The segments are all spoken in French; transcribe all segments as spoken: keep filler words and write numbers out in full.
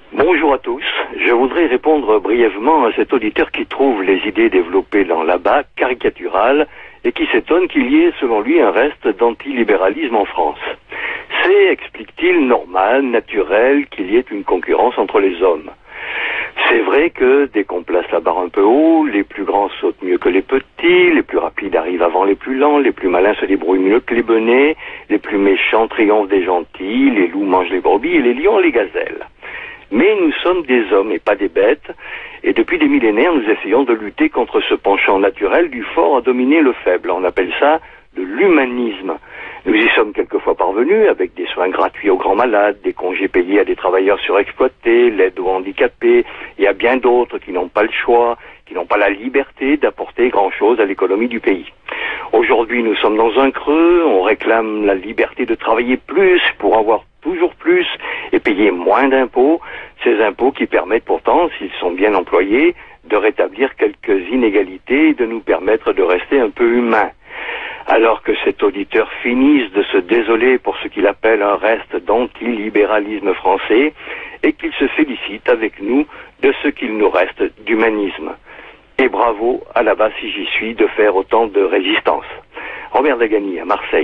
Bonjour à tous. Je voudrais répondre brièvement à cet auditeur qui trouve les idées développées dans l'A B A caricaturales et qui s'étonne qu'il y ait, selon lui, un reste d'antilibéralisme en France. C'est, explique-t-il, normal, naturel qu'il y ait une concurrence entre les hommes. C'est vrai que dès qu'on place la barre un peu haut, les plus grands sautent mieux que les petits, les plus rapides arrivent avant les plus lents, les plus malins se débrouillent mieux que les benets, les plus méchants triomphent des gentils, les loups mangent les brebis et les lions les gazelles. Mais nous sommes des hommes et pas des bêtes, et depuis des millénaires, nous essayons de lutter contre ce penchant naturel du fort à dominer le faible. On appelle ça de l'humanisme. Nous y sommes quelquefois parvenus avec des soins gratuits aux grands malades, des congés payés à des travailleurs surexploités, l'aide aux handicapés, et à bien d'autres qui n'ont pas le choix, qui n'ont pas la liberté d'apporter grand-chose à l'économie du pays. Aujourd'hui, nous sommes dans un creux, on réclame la liberté de travailler plus pour avoir toujours plus et payer moins d'impôts, ces impôts qui permettent pourtant, s'ils sont bien employés, de rétablir quelques inégalités et de nous permettre de rester un peu humains. Alors que cet auditeur finisse de se désoler pour ce qu'il appelle un reste d'antilibéralisme français et qu'il se félicite avec nous de ce qu'il nous reste d'humanisme. Et bravo à la base si j'y suis de faire autant de résistance. Robert Dagani à Marseille.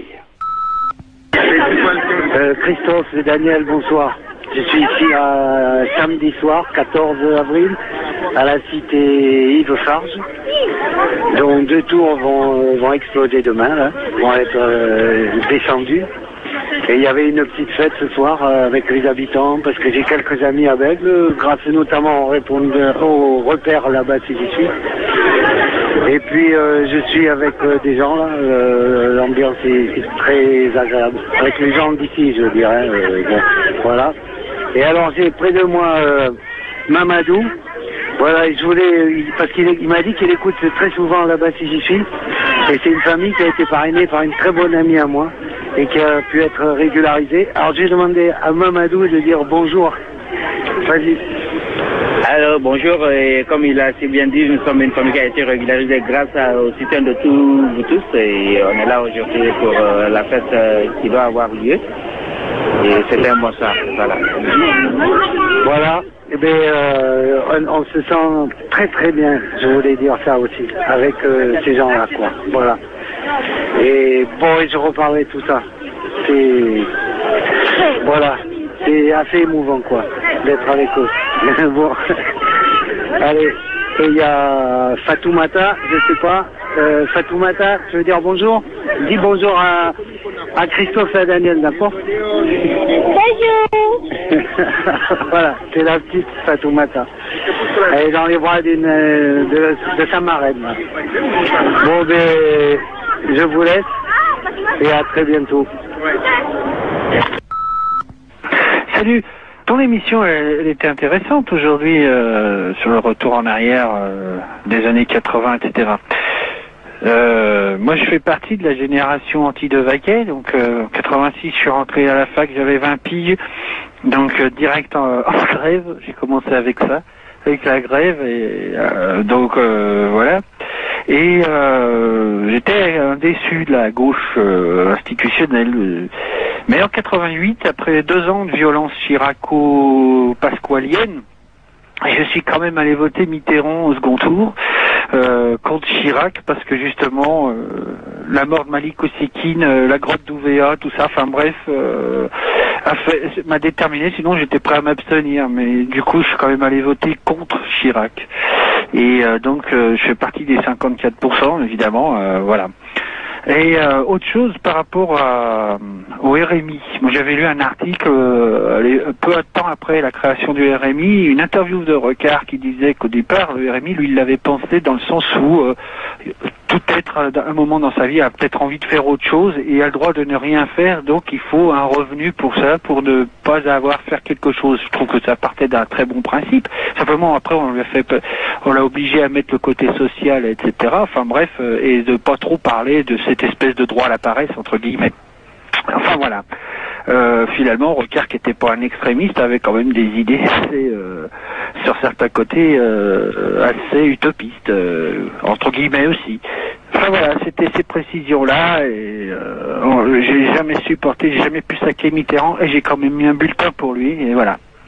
Euh, Christophe et Daniel, bonsoir. Je suis ici à samedi soir, quatorze avril, à la cité Yves Farge. Donc deux tours vont, vont exploser demain, là, vont être euh, descendus. Et il y avait une petite fête ce soir euh, avec les habitants, parce que j'ai quelques amis à Bègle, grâce notamment au, répondeur, au repère là-bas si j'y suis. Et puis euh, je suis avec euh, des gens là, euh, l'ambiance est, est très agréable. Avec les gens d'ici, je dirais. Euh, bon, voilà. Et alors j'ai près de moi euh, Mamadou. Voilà, je voulais, parce qu'il il m'a dit qu'il écoute très souvent là-bas si j'y suis. Et c'est une famille qui a été parrainée par une très bonne amie à moi et qui a pu être régularisée. Alors j'ai demandé à Mamadou de dire bonjour. Vas-y. Alors bonjour, et comme il a si bien dit, nous sommes une famille qui a été régularisée grâce à, au soutien de tous vous tous, et on est là aujourd'hui pour euh, la fête euh, qui doit avoir lieu. Et c'était un bon soir, voilà. Voilà, eh bien, euh, on, on se sent très très bien, je voulais dire ça aussi, avec euh, ces gens-là, quoi. Voilà. Et bon, et je reparlerai de tout ça. C'est... Voilà. C'est assez émouvant, quoi, d'être avec eux. Bon. Allez, et il y a Fatoumata, je sais pas. Euh, Fatoumata, tu veux dire bonjour? Dis bonjour à, à Christophe et à Daniel, d'accord? Bonjour. Voilà, c'est la petite Fatoumata. Elle est dans les bras d'une, de, de sa marraine. Là. Bon, ben, je vous laisse et à très bientôt. Salut. Ton émission, elle, elle était intéressante aujourd'hui euh, sur le retour en arrière euh, des années quatre-vingts, et cetera. Euh, moi, je fais partie de la génération anti-Devaquet. Donc, euh, en quatre-vingt-six, je suis rentré à la fac, j'avais vingt piges. Donc, euh, direct en, en grève, j'ai commencé avec ça, avec la grève. Et euh, donc, euh, voilà. Et euh, j'étais un déçu de la gauche euh, institutionnelle. Mais en quatre-vingt-huit, après deux ans de violence chiraco-pasqualienne, je suis quand même allé voter Mitterrand au second tour euh, contre Chirac parce que justement euh, la mort de Malik Osekine, euh, la grotte d'Ouvéa, tout ça, enfin bref, euh, a fait, m'a déterminé. Sinon j'étais prêt à m'abstenir, mais du coup je suis quand même allé voter contre Chirac. Et euh, donc euh, je fais partie des cinquante-quatre pour cent évidemment, euh, voilà. Et euh, autre chose par rapport à, au R M I. Moi, j'avais lu un article euh, peu de temps après la création du R M I, une interview de Recard qui disait qu'au départ, le R M I, lui, il l'avait pensé dans le sens où euh, tout être, à un moment dans sa vie, a peut-être envie de faire autre chose et a le droit de ne rien faire. Donc, il faut un revenu pour ça, pour ne pas avoir à faire quelque chose. Je trouve que ça partait d'un très bon principe. Simplement, après, on lui a fait, on l'a obligé à mettre le côté social, et cetera. Enfin, bref, euh, et de pas trop parler de cette espèce de droit à la paresse, entre guillemets. Enfin voilà. Euh, finalement, Recard, qui n'était pas un extrémiste, avait quand même des idées assez, euh, sur certains côtés, euh, assez utopistes, euh, entre guillemets aussi. Enfin voilà, c'était ces précisions-là, et euh, j'ai jamais supporté, j'ai jamais pu saquer Mitterrand, et j'ai quand même mis un bulletin pour lui, et voilà.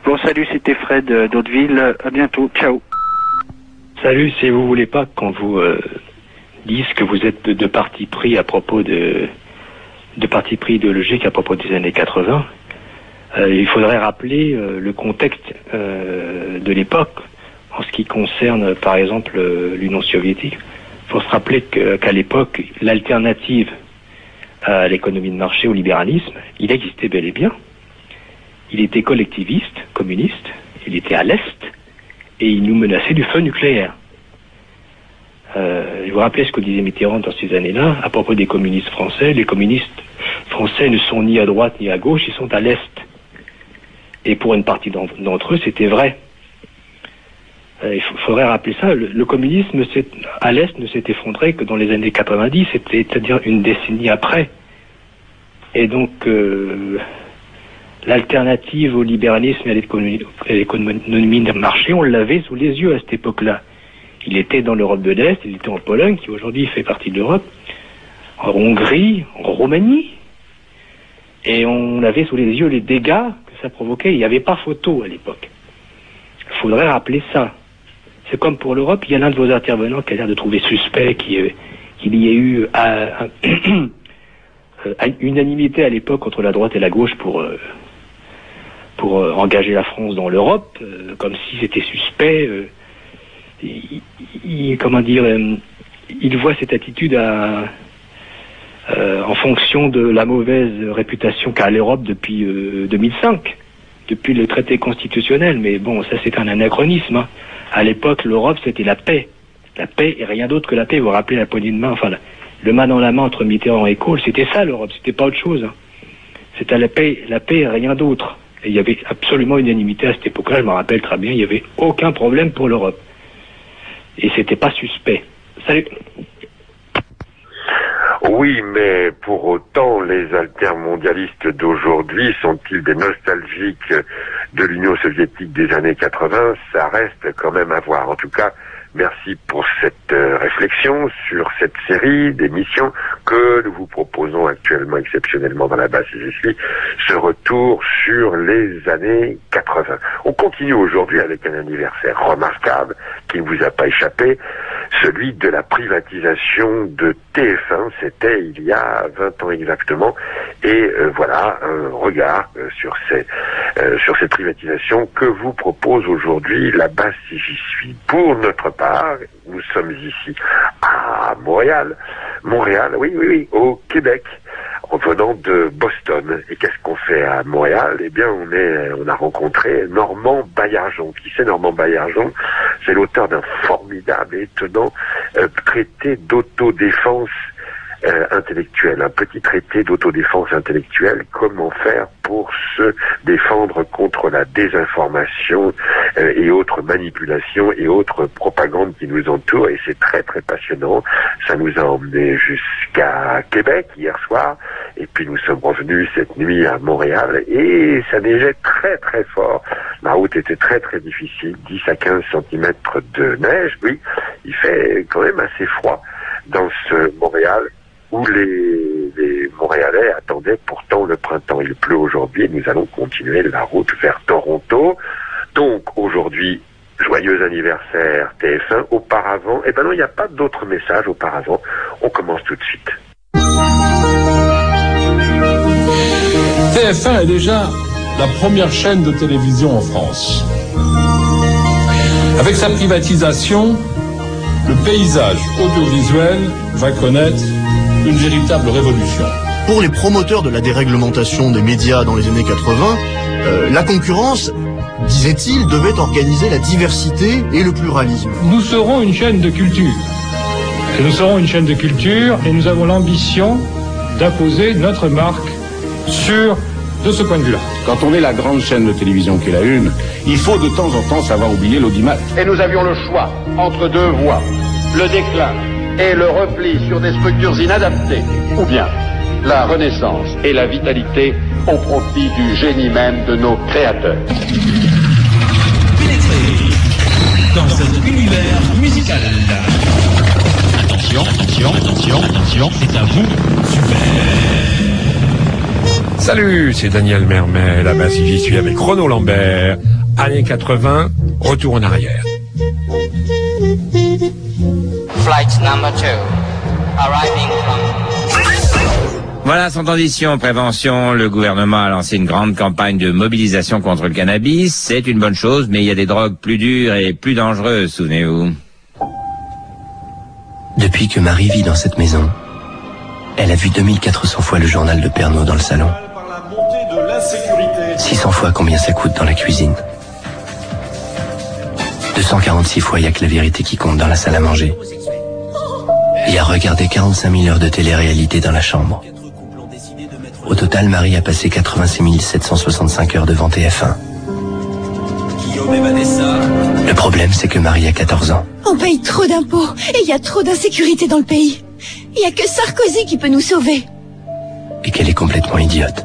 Bon, salut, c'était Fred d'Hauteville. À bientôt. Ciao. Salut, si vous voulez pas qu'on vous euh, dise que vous êtes de, de parti pris à propos de de parti pris idéologique à propos des années quatre-vingts, euh, il faudrait rappeler euh, le contexte euh, de l'époque en ce qui concerne, par exemple, euh, l'Union soviétique. Il faut se rappeler que, qu'à l'époque, l'alternative à l'économie de marché, au libéralisme, il existait bel et bien. Il était collectiviste, communiste, il était à l'Est, et il nous menaçait du feu nucléaire. Euh, je vous rappelez ce que disait Mitterrand dans ces années-là, à propos des communistes français. Les communistes français ne sont ni à droite ni à gauche, ils sont à l'Est. Et pour une partie d'entre eux, c'était vrai. Euh, il faudrait rappeler ça. Le, le communisme à l'Est ne s'est effondré que dans les années quatre-vingt-dix, c'est-à-dire une décennie après. Et donc... Euh, l'alternative au libéralisme et à l'économie de marché, on l'avait sous les yeux à cette époque-là. Il était dans l'Europe de l'Est, il était en Pologne, qui aujourd'hui fait partie de l'Europe, en Hongrie, en Roumanie. Et on avait sous les yeux les dégâts que ça provoquait. Il n'y avait pas photo à l'époque. Il faudrait rappeler ça. C'est comme pour l'Europe, il y a l'un de vos intervenants qui a l'air de trouver suspect qu'il qu'il y ait eu à, à, à unanimité à l'époque entre la droite et la gauche pour... Euh, pour euh, engager la France dans l'Europe, euh, comme si c'était suspect. Euh, il, il, comment dire, euh, il voit cette attitude à, euh, en fonction de la mauvaise réputation qu'a l'Europe depuis euh, deux mille cinq, depuis le traité constitutionnel. Mais bon, ça c'est un anachronisme. Hein. À l'époque, l'Europe c'était la paix. La paix et rien d'autre que la paix. Vous vous rappelez la poignée de main, enfin la, le main dans la main entre Mitterrand et Kohl, c'était ça l'Europe, c'était pas autre chose. Hein. C'était la paix, la paix et rien d'autre. Et il y avait absolument unanimité à cette époque-là, je me rappelle très bien, il n'y avait aucun problème pour l'Europe. Et c'était pas suspect. Salut. Oui, mais pour autant, les altermondialistes d'aujourd'hui sont-ils des nostalgiques de l'Union soviétique des années quatre-vingts? Ça reste quand même à voir. En tout cas, merci pour cette euh, réflexion sur cette série d'émissions que nous vous proposons actuellement exceptionnellement dans la base et j'y suis, ce retour sur les années quatre-vingts. On continue aujourd'hui avec un anniversaire remarquable qui ne vous a pas échappé, celui de la privatisation de T F un, c'était il y a vingt ans exactement, et euh, voilà un regard euh, sur, ces, euh, sur cette privatisation que vous propose aujourd'hui la base si j'y suis. Pour notre part, nous sommes ici à Montréal, Montréal, oui, oui, oui, au Québec, en venant de Boston. Et qu'est-ce qu'on fait à Montréal? Eh bien, on est, on a rencontré Normand Baillargeon. Qui c'est Normand Baillargeon? C'est l'auteur d'un formidable et étonnant euh, traité d'autodéfense Euh, intellectuelle, un petit traité d'autodéfense intellectuelle, comment faire pour se défendre contre la désinformation euh, et autres manipulations et autres propagandes qui nous entourent, et c'est très très passionnant. Ça nous a emmenés jusqu'à Québec hier soir, et puis nous sommes revenus cette nuit à Montréal, et ça neigeait très très fort. La route était très très difficile, dix à quinze centimètres de neige, oui, il fait quand même assez froid dans ce Montréal, où les, les Montréalais attendaient pourtant le printemps. Il pleut aujourd'hui et nous allons continuer la route vers Toronto. Donc aujourd'hui, joyeux anniversaire T F un. Auparavant, eh ben non, il n'y a pas d'autres messages auparavant. On commence tout de suite. T F un est déjà la première chaîne de télévision en France. Avec sa privatisation, le paysage audiovisuel va connaître une véritable révolution. Pour les promoteurs de la déréglementation des médias dans les années quatre-vingts, euh, la concurrence, disait-il, devait organiser la diversité et le pluralisme. Nous serons une chaîne de culture. Et nous serons une chaîne de culture et nous avons l'ambition d'imposer notre marque sur de ce point de vue-là. Quand on est la grande chaîne de télévision qui est la une, il faut de temps en temps savoir oublier l'audimat. Et nous avions le choix entre deux voies, le déclin et le repli sur des structures inadaptées, ou bien la renaissance et la vitalité au profit du génie même de nos créateurs. Pénétrez dans cet univers musical. Attention, attention, attention, attention, c'est à vous. Super. Salut, c'est Daniel Mermet, là-bas si j'y suis avec Renaud Lambert, années quatre-vingts, retour en arrière. Flight number two, arriving from... Voilà, sans transition, prévention, le gouvernement a lancé une grande campagne de mobilisation contre le cannabis. C'est une bonne chose, mais il y a des drogues plus dures et plus dangereuses, souvenez-vous. Depuis que Marie vit dans cette maison, elle a vu deux mille quatre cents fois le journal de Pernod dans le salon. six cents fois combien ça coûte dans la cuisine. deux cent quarante-six fois il y a que la vérité qui compte dans la salle à manger. Et a regardé quarante-cinq mille heures de télé-réalité dans la chambre. Au total, Marie a passé quatre-vingt-six mille sept cent soixante-cinq heures devant T F un. Le problème, c'est que Marie a quatorze ans. On paye trop d'impôts et il y a trop d'insécurité dans le pays. Il n'y a que Sarkozy qui peut nous sauver. Et qu'elle est complètement idiote.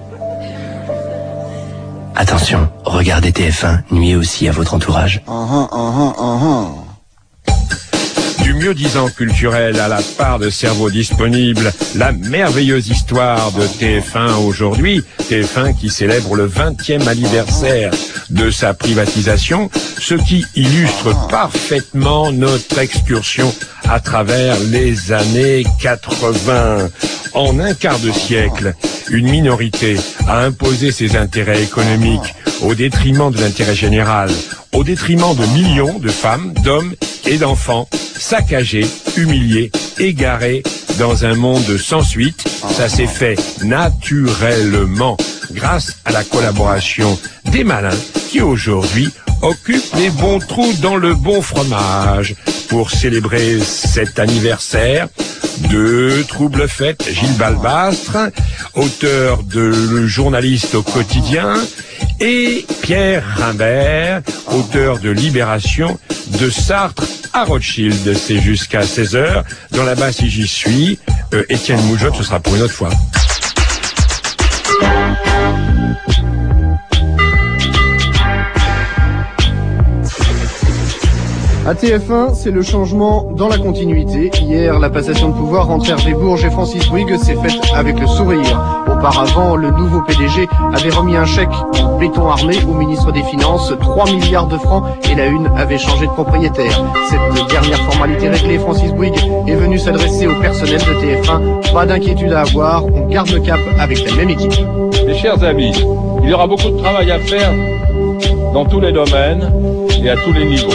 Attention, regardez T F un, nuit aussi à votre entourage. Uh-huh, uh-huh, uh-huh. Du mieux-disant culturel à la part de cerveau disponible, la merveilleuse histoire de T F un aujourd'hui, T F un qui célèbre le vingtième anniversaire de sa privatisation, ce qui illustre parfaitement notre excursion à travers les années quatre-vingts. En un quart de siècle, une minorité a imposé ses intérêts économiques au détriment de l'intérêt général, au détriment de millions de femmes, d'hommes et d'enfants, saccagés, humiliés, égarés dans un monde sans suite. Ça s'est fait naturellement grâce à la collaboration des malins qui aujourd'hui occupent les bons trous dans le bon fromage. Pour célébrer cet anniversaire, deux troubles fêtes, Gilles Balbastre, auteur de Le Journaliste au quotidien, et Pierre Rimbert, auteur de Libération, de Sartre à Rothschild. C'est jusqu'à seize heures. Dans la base, si j'y suis, euh, Étienne Moujotte, ce sera pour une autre fois. À T F un, c'est le changement dans la continuité. Hier, la passation de pouvoir entre Hervé Bourges et Francis Bouygues s'est faite avec le sourire. Auparavant, le nouveau P D G avait remis un chèque en béton armé au ministre des Finances, trois milliards de francs, et la une avait changé de propriétaire. Cette dernière formalité réglée, Francis Bouygues est venu s'adresser au personnel de T F un. Pas d'inquiétude à avoir, on garde le cap avec la même équipe. Mes chers amis, il y aura beaucoup de travail à faire dans tous les domaines et à tous les niveaux.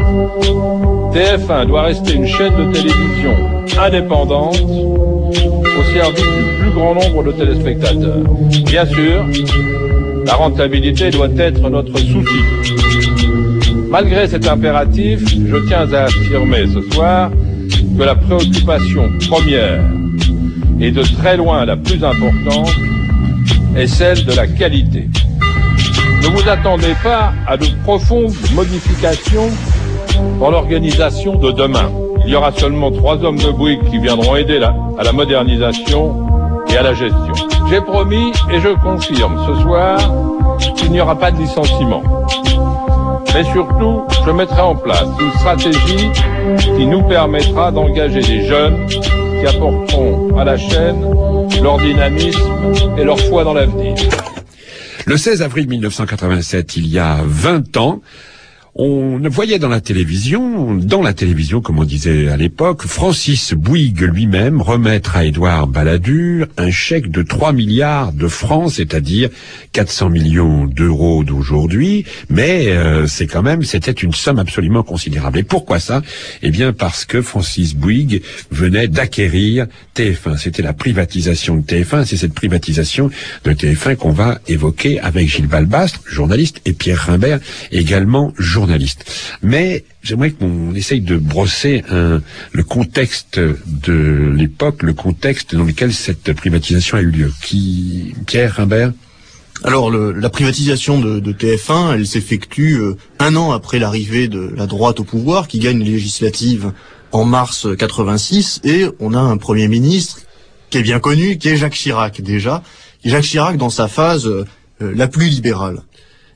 T F un doit rester une chaîne de télévision indépendante au service du plus grand nombre de téléspectateurs. Bien sûr, la rentabilité doit être notre souci. Malgré cet impératif, je tiens à affirmer ce soir que la préoccupation première et de très loin la plus importante est celle de la qualité. Ne vous attendez pas à de profondes modifications dans l'organisation de demain. Il y aura seulement trois hommes de Bouygues qui viendront aider la, à la modernisation et à la gestion. J'ai promis et je confirme ce soir qu'il n'y aura pas de licenciement. Mais surtout, je mettrai en place une stratégie qui nous permettra d'engager des jeunes qui apporteront à la chaîne leur dynamisme et leur foi dans l'avenir. Le seize avril mille neuf cent quatre-vingt-sept, il y a vingt ans, on voyait dans la télévision, dans la télévision, comme on disait à l'époque, Francis Bouygues lui-même remettre à Édouard Balladur un chèque de trois milliards de francs, c'est-à-dire quatre cents millions d'euros d'aujourd'hui, mais euh, c'est quand même, c'était une somme absolument considérable. Et pourquoi ça? Eh bien parce que Francis Bouygues venait d'acquérir T F un. C'était la privatisation de T F un, c'est cette privatisation de T F un qu'on va évoquer avec Gilles Balbastre, journaliste, et Pierre Rimbert, également journaliste. Mais j'aimerais qu'on essaye de brosser un, le contexte de l'époque, le contexte dans lequel cette privatisation a eu lieu. Qui, Pierre Rimbert? Alors, le, la privatisation de, de T F un, elle s'effectue euh, un an après l'arrivée de la droite au pouvoir, qui gagne les législatives en mars quatre-vingt-six, et on a un Premier ministre qui est bien connu, qui est Jacques Chirac déjà, qui est Jacques Chirac dans sa phase euh, la plus libérale.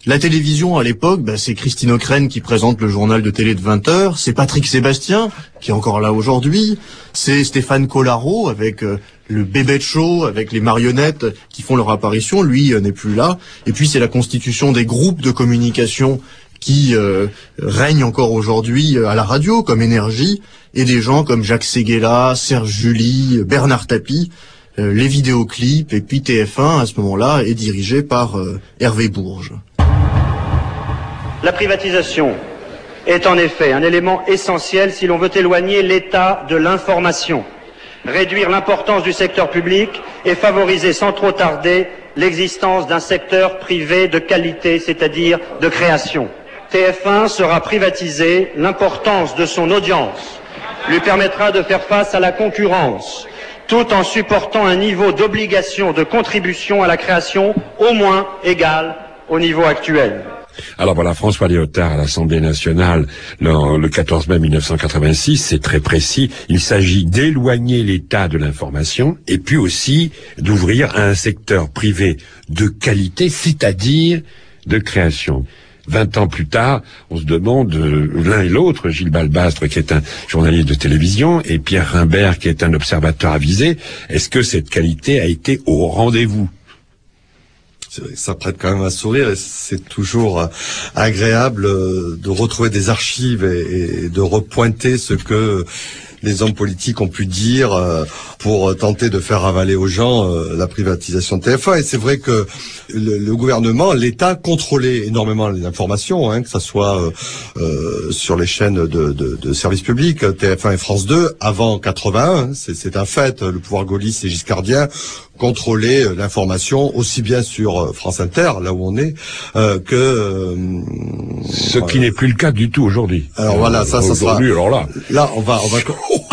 La télévision, à l'époque, bah, c'est Christine Ockrent qui présente le journal de télé de vingt heures, c'est Patrick Sébastien, qui est encore là aujourd'hui, c'est Stéphane Collaro avec euh, le Bébête Show, avec les marionnettes qui font leur apparition, lui euh, n'est plus là, et puis c'est la constitution des groupes de communication qui euh, règnent encore aujourd'hui euh, à la radio, comme Énergie, et des gens comme Jacques Séguéla, Serge July, Bernard Tapie, euh, les vidéoclips, et puis T F un, à ce moment-là, est dirigé par euh, Hervé Bourges. La privatisation est en effet un élément essentiel si l'on veut éloigner l'État de l'information, réduire l'importance du secteur public et favoriser sans trop tarder l'existence d'un secteur privé de qualité, c'est-à-dire de création. T F un sera privatisé, l'importance de son audience lui permettra de faire face à la concurrence, tout en supportant un niveau d'obligation de contribution à la création au moins égal au niveau actuel. Alors voilà, François Léotard à l'Assemblée nationale le, le quatorze mai mille neuf cent quatre-vingt-six, c'est très précis. Il s'agit d'éloigner l'État de l'information et puis aussi d'ouvrir à un secteur privé de qualité, c'est-à-dire de création. Vingt ans plus tard, on se demande, euh, l'un et l'autre, Gilles Balbastre qui est un journaliste de télévision et Pierre Rimbert qui est un observateur avisé, est-ce que cette qualité a été au rendez-vous ? Ça prête quand même un sourire et c'est toujours agréable de retrouver des archives et de repointer ce que les hommes politiques ont pu dire pour tenter de faire avaler aux gens la privatisation de T F un. Et c'est vrai que le, le gouvernement, l'État contrôlait énormément les informations, hein, que ça soit euh, sur les chaînes de, de, de services publics, T F un et France deux, avant quatre-vingt-un, c'est, c'est un fait, le pouvoir gaulliste et giscardien contrôler l'information aussi bien sur France Inter, là où on est, euh, que... Euh, Ce voilà. qui n'est plus le cas du tout aujourd'hui. Alors euh, voilà, ça, ça sera... Alors là, là, on va... On va...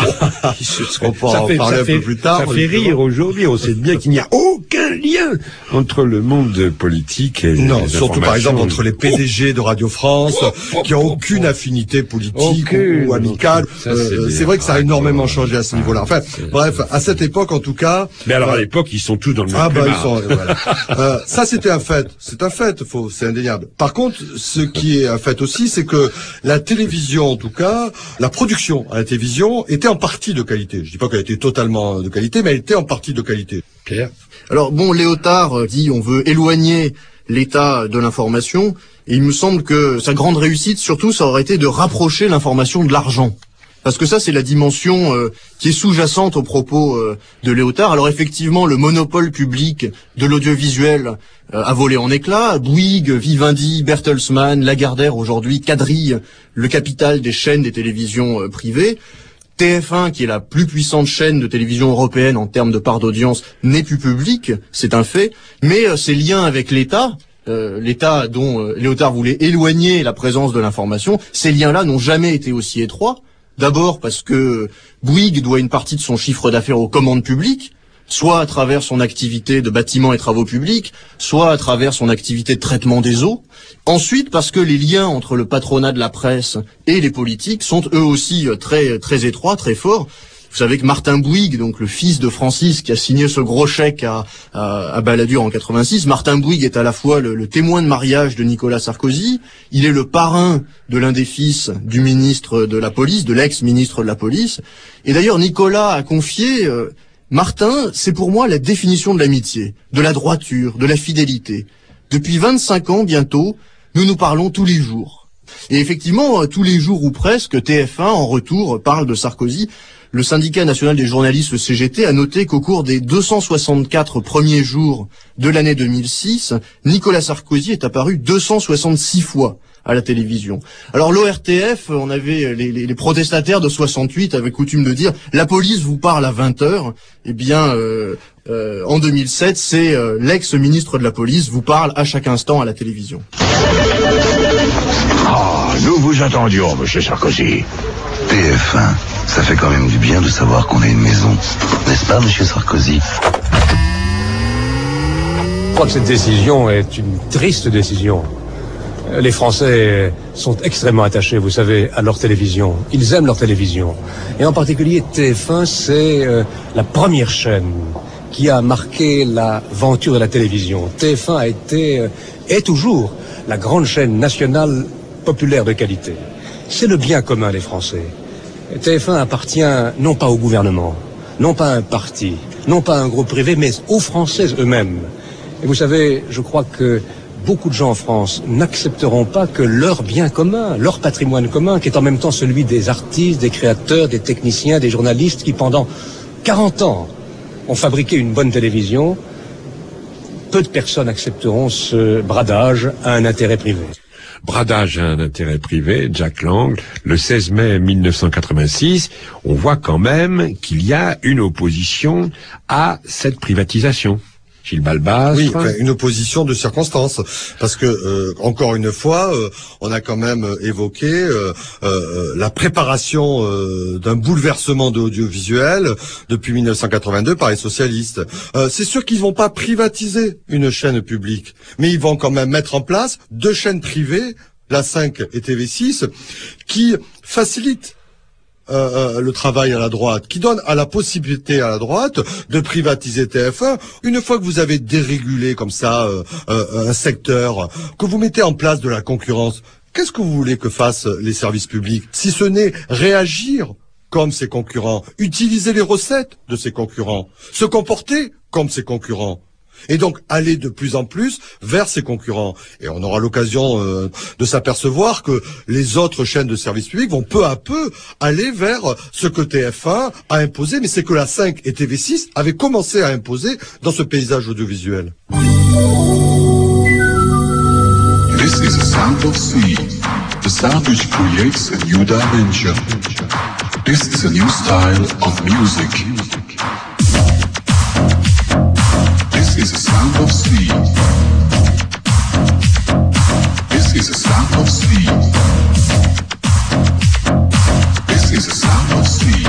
on pourra en parler un peu plus tard. Ça fait rire aujourd'hui, on sait bien qu'il n'y a aucun lien entre le monde politique et non, les surtout par exemple entre les P D G oh. de Radio France, oh, oh, qui ont aucune affinité politique okay. ou, ou amicale. Ça, c'est, euh, c'est vrai que ça a énormément changé à ce niveau-là. Enfin, bref, à cette époque en tout cas... Mais alors à l'époque, ils sont tous dans le même Ah bah climat. ils sont voilà. euh, ça c'était un fait, c'est un fait, faut, c'est indéniable. Par contre, ce qui est un fait aussi, c'est que la télévision, en tout cas, la production à la télévision était en partie de qualité. Je dis pas qu'elle était totalement de qualité, mais elle était en partie de qualité. Pierre. Alors bon, Léotard dit on veut éloigner l'État de l'information, et il me semble que sa grande réussite, surtout, ça aurait été de rapprocher l'information de l'argent. Parce que ça, c'est la dimension euh, qui est sous-jacente aux propos euh, de Léotard. Alors effectivement, le monopole public de l'audiovisuel euh, a volé en éclats. Bouygues, Vivendi, Bertelsmann, Lagardère aujourd'hui quadrillent le capital des chaînes des télévisions euh, privées. T F un, qui est la plus puissante chaîne de télévision européenne en termes de part d'audience, n'est plus publique, c'est un fait. Mais euh, ses liens avec l'État... Euh, l'État dont euh, Léotard voulait éloigner la présence de l'information, ces liens-là n'ont jamais été aussi étroits. D'abord parce que Bouygues doit une partie de son chiffre d'affaires aux commandes publiques, soit à travers son activité de bâtiments et travaux publics, soit à travers son activité de traitement des eaux. Ensuite, parce que les liens entre le patronat de la presse et les politiques sont eux aussi très très étroits, très forts. Vous savez que Martin Bouygues, donc le fils de Francis, qui a signé ce gros chèque à, à, à Balladur en quatre-vingt-six, Martin Bouygues est à la fois le, le témoin de mariage de Nicolas Sarkozy, il est le parrain de l'un des fils du ministre de la police, de l'ex-ministre de la police. Et d'ailleurs, Nicolas a confié, euh, Martin, c'est pour moi la définition de l'amitié, de la droiture, de la fidélité. Depuis vingt-cinq ans bientôt, nous nous parlons tous les jours. Et effectivement, tous les jours ou presque, T F un, en retour, parle de Sarkozy. Le syndicat national des journalistes, le C G T, a noté qu'au cours des deux cent soixante-quatre premiers jours de l'année deux mille six, Nicolas Sarkozy est apparu deux cent soixante-six fois à la télévision. Alors l'O R T F, on avait les, les, les protestataires de soixante-huit avaient coutume de dire « la police vous parle à vingt heures ». Eh bien, euh, euh, en deux mille sept, c'est euh, l'ex-ministre de la police vous parle à chaque instant à la télévision. Ah, nous vous attendions, monsieur Sarkozy. T F un, ça fait quand même du bien de savoir qu'on a une maison. N'est-ce pas, monsieur Sarkozy ? Je crois que cette décision est une triste décision. Les Français sont extrêmement attachés, vous savez, à leur télévision. Ils aiment leur télévision. Et en particulier, T F un, c'est euh, la première chaîne qui a marqué l'aventure de la télévision. T F un a été, euh, est toujours, la grande chaîne nationale populaire de qualité. C'est le bien commun des Français. T F un appartient non pas au gouvernement, non pas à un parti, non pas à un groupe privé, mais aux Français eux-mêmes. Et vous savez, je crois que beaucoup de gens en France n'accepteront pas que leur bien commun, leur patrimoine commun, qui est en même temps celui des artistes, des créateurs, des techniciens, des journalistes, qui pendant quarante ans ont fabriqué une bonne télévision, peu de personnes accepteront ce bradage à un intérêt privé. Bradage à un intérêt privé, Jack Lang, le seize mai mille neuf cent quatre-vingt-six, on voit quand même qu'il y a une opposition à cette privatisation. Gilles Balbas. Oui, enfin, une opposition de circonstances, parce que euh, encore une fois, euh, on a quand même évoqué euh, euh, la préparation euh, d'un bouleversement de l'audiovisuel depuis mille neuf cent quatre-vingt-deux par les socialistes. Euh, c'est sûr qu'ils vont pas privatiser une chaîne publique, mais ils vont quand même mettre en place deux chaînes privées, la cinq et T V six, qui facilitent Euh, euh, le travail à la droite, qui donne à la possibilité à la droite de privatiser T F un. Une fois que vous avez dérégulé comme ça euh, euh, un secteur, que vous mettez en place de la concurrence, qu'est-ce que vous voulez que fassent les services publics, si ce n'est réagir comme ses concurrents, utiliser les recettes de ses concurrents, se comporter comme ses concurrents, et donc aller de plus en plus vers ses concurrents. Et on aura l'occasion euh, de s'apercevoir que les autres chaînes de services publics vont peu à peu aller vers ce que T F un a imposé, mais c'est que la cinq et T V six avaient commencé à imposer dans ce paysage audiovisuel. This is a sound of sea, the sound which creates a new dimension. This is a new style of music. This is a sound of sea. This is a sound of sea. This is a sound of sea.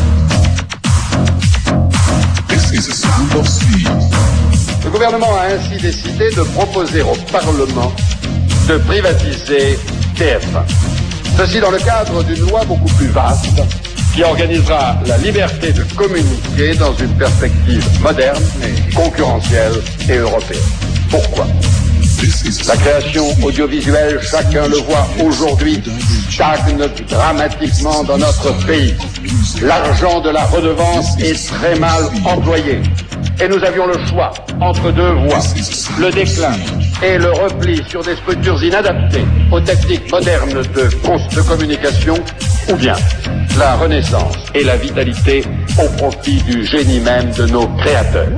This is a sound of sea. Le gouvernement a ainsi décidé de proposer au Parlement de privatiser T F un. Ceci dans le cadre d'une loi beaucoup plus vaste qui organisera la liberté de communiquer dans une perspective moderne, concurrentielle et européenne. Pourquoi ? La création audiovisuelle, chacun le voit aujourd'hui, stagne dramatiquement dans notre pays. L'argent de la redevance est très mal employé. Et nous avions le choix entre deux voies, le déclin et le repli sur des structures inadaptées aux techniques modernes de, de communication, ou bien la renaissance et la vitalité au profit du génie même de nos créateurs.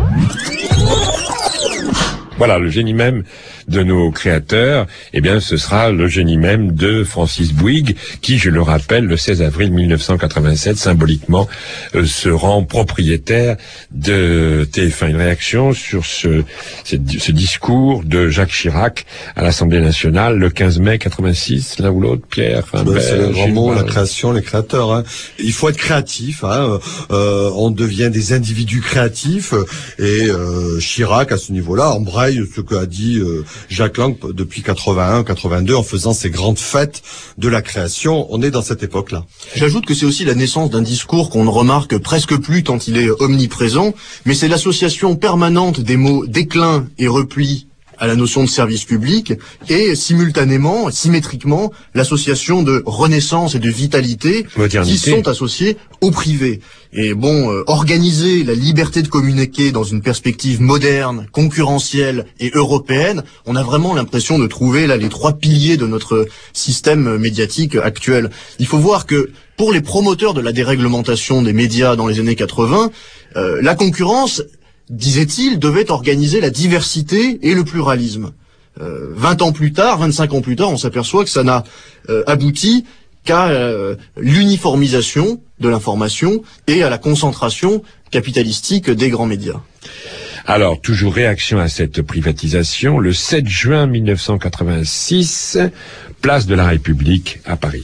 Voilà, le génie même de nos créateurs, eh bien, ce sera le génie même de Francis Bouygues, qui, je le rappelle, le seize avril mille neuf cent quatre-vingt-sept, symboliquement, euh, se rend propriétaire de T F un. Une réaction sur ce, ce, ce discours de Jacques Chirac à l'Assemblée nationale le quinze mai quatre-vingt-six, l'un ou l'autre, Pierre. Ben, c'est le grand mot, la création, les créateurs. Hein. Il faut être créatif. Hein. Euh, on devient des individus créatifs. Et euh, Chirac, à ce niveau-là, embraye ce qu'a dit euh, Jacques Lang depuis quatre-vingt-un quatre-vingt-deux en faisant ces grandes fêtes de la création. On est dans cette époque-là. J'ajoute que c'est aussi la naissance d'un discours qu'on ne remarque presque plus tant il est omniprésent, mais c'est l'association permanente des mots déclin et repli à la notion de service public, et simultanément, symétriquement, l'association de renaissance et de vitalité modernité qui sont associées au privé. Et bon, euh, organiser la liberté de communiquer dans une perspective moderne, concurrentielle et européenne, on a vraiment l'impression de trouver là les trois piliers de notre système médiatique actuel. Il faut voir que pour les promoteurs de la déréglementation des médias dans les années quatre-vingts, euh, la concurrence, disait-il, devait organiser la diversité et le pluralisme. Euh, vingt ans plus tard, vingt-cinq ans plus tard, on s'aperçoit que ça n'a euh, abouti qu'à euh, l'uniformisation de l'information et à la concentration capitalistique des grands médias. Alors, toujours réaction à cette privatisation, le sept juin mille neuf cent quatre-vingt-six, place de la République à Paris.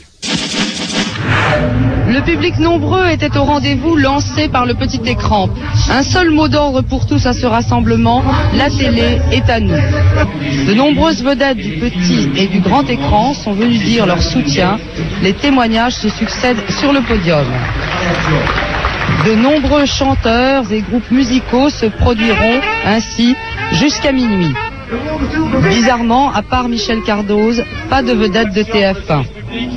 Le public nombreux était au rendez-vous lancé par le petit écran. Un seul mot d'ordre pour tous à ce rassemblement, la télé est à nous. De nombreuses vedettes du petit et du grand écran sont venues dire leur soutien. Les témoignages se succèdent sur le podium. De nombreux chanteurs et groupes musicaux se produiront ainsi jusqu'à minuit. Bizarrement, à part Michel Cardoz, pas de vedette de T F un.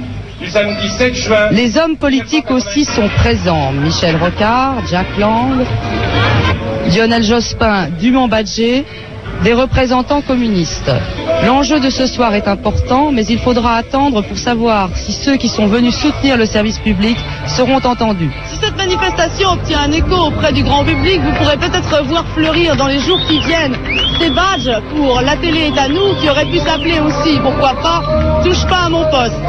Les hommes politiques aussi sont présents. Michel Rocard, Jack Lang, Lionel Jospin, Dumont Badger, des représentants communistes. L'enjeu de ce soir est important, mais il faudra attendre pour savoir si ceux qui sont venus soutenir le service public seront entendus. Si cette manifestation obtient un écho auprès du grand public, vous pourrez peut-être voir fleurir dans les jours qui viennent ces badges pour La télé est à nous, qui aurait pu s'appeler aussi, pourquoi pas, Touche pas à mon poste.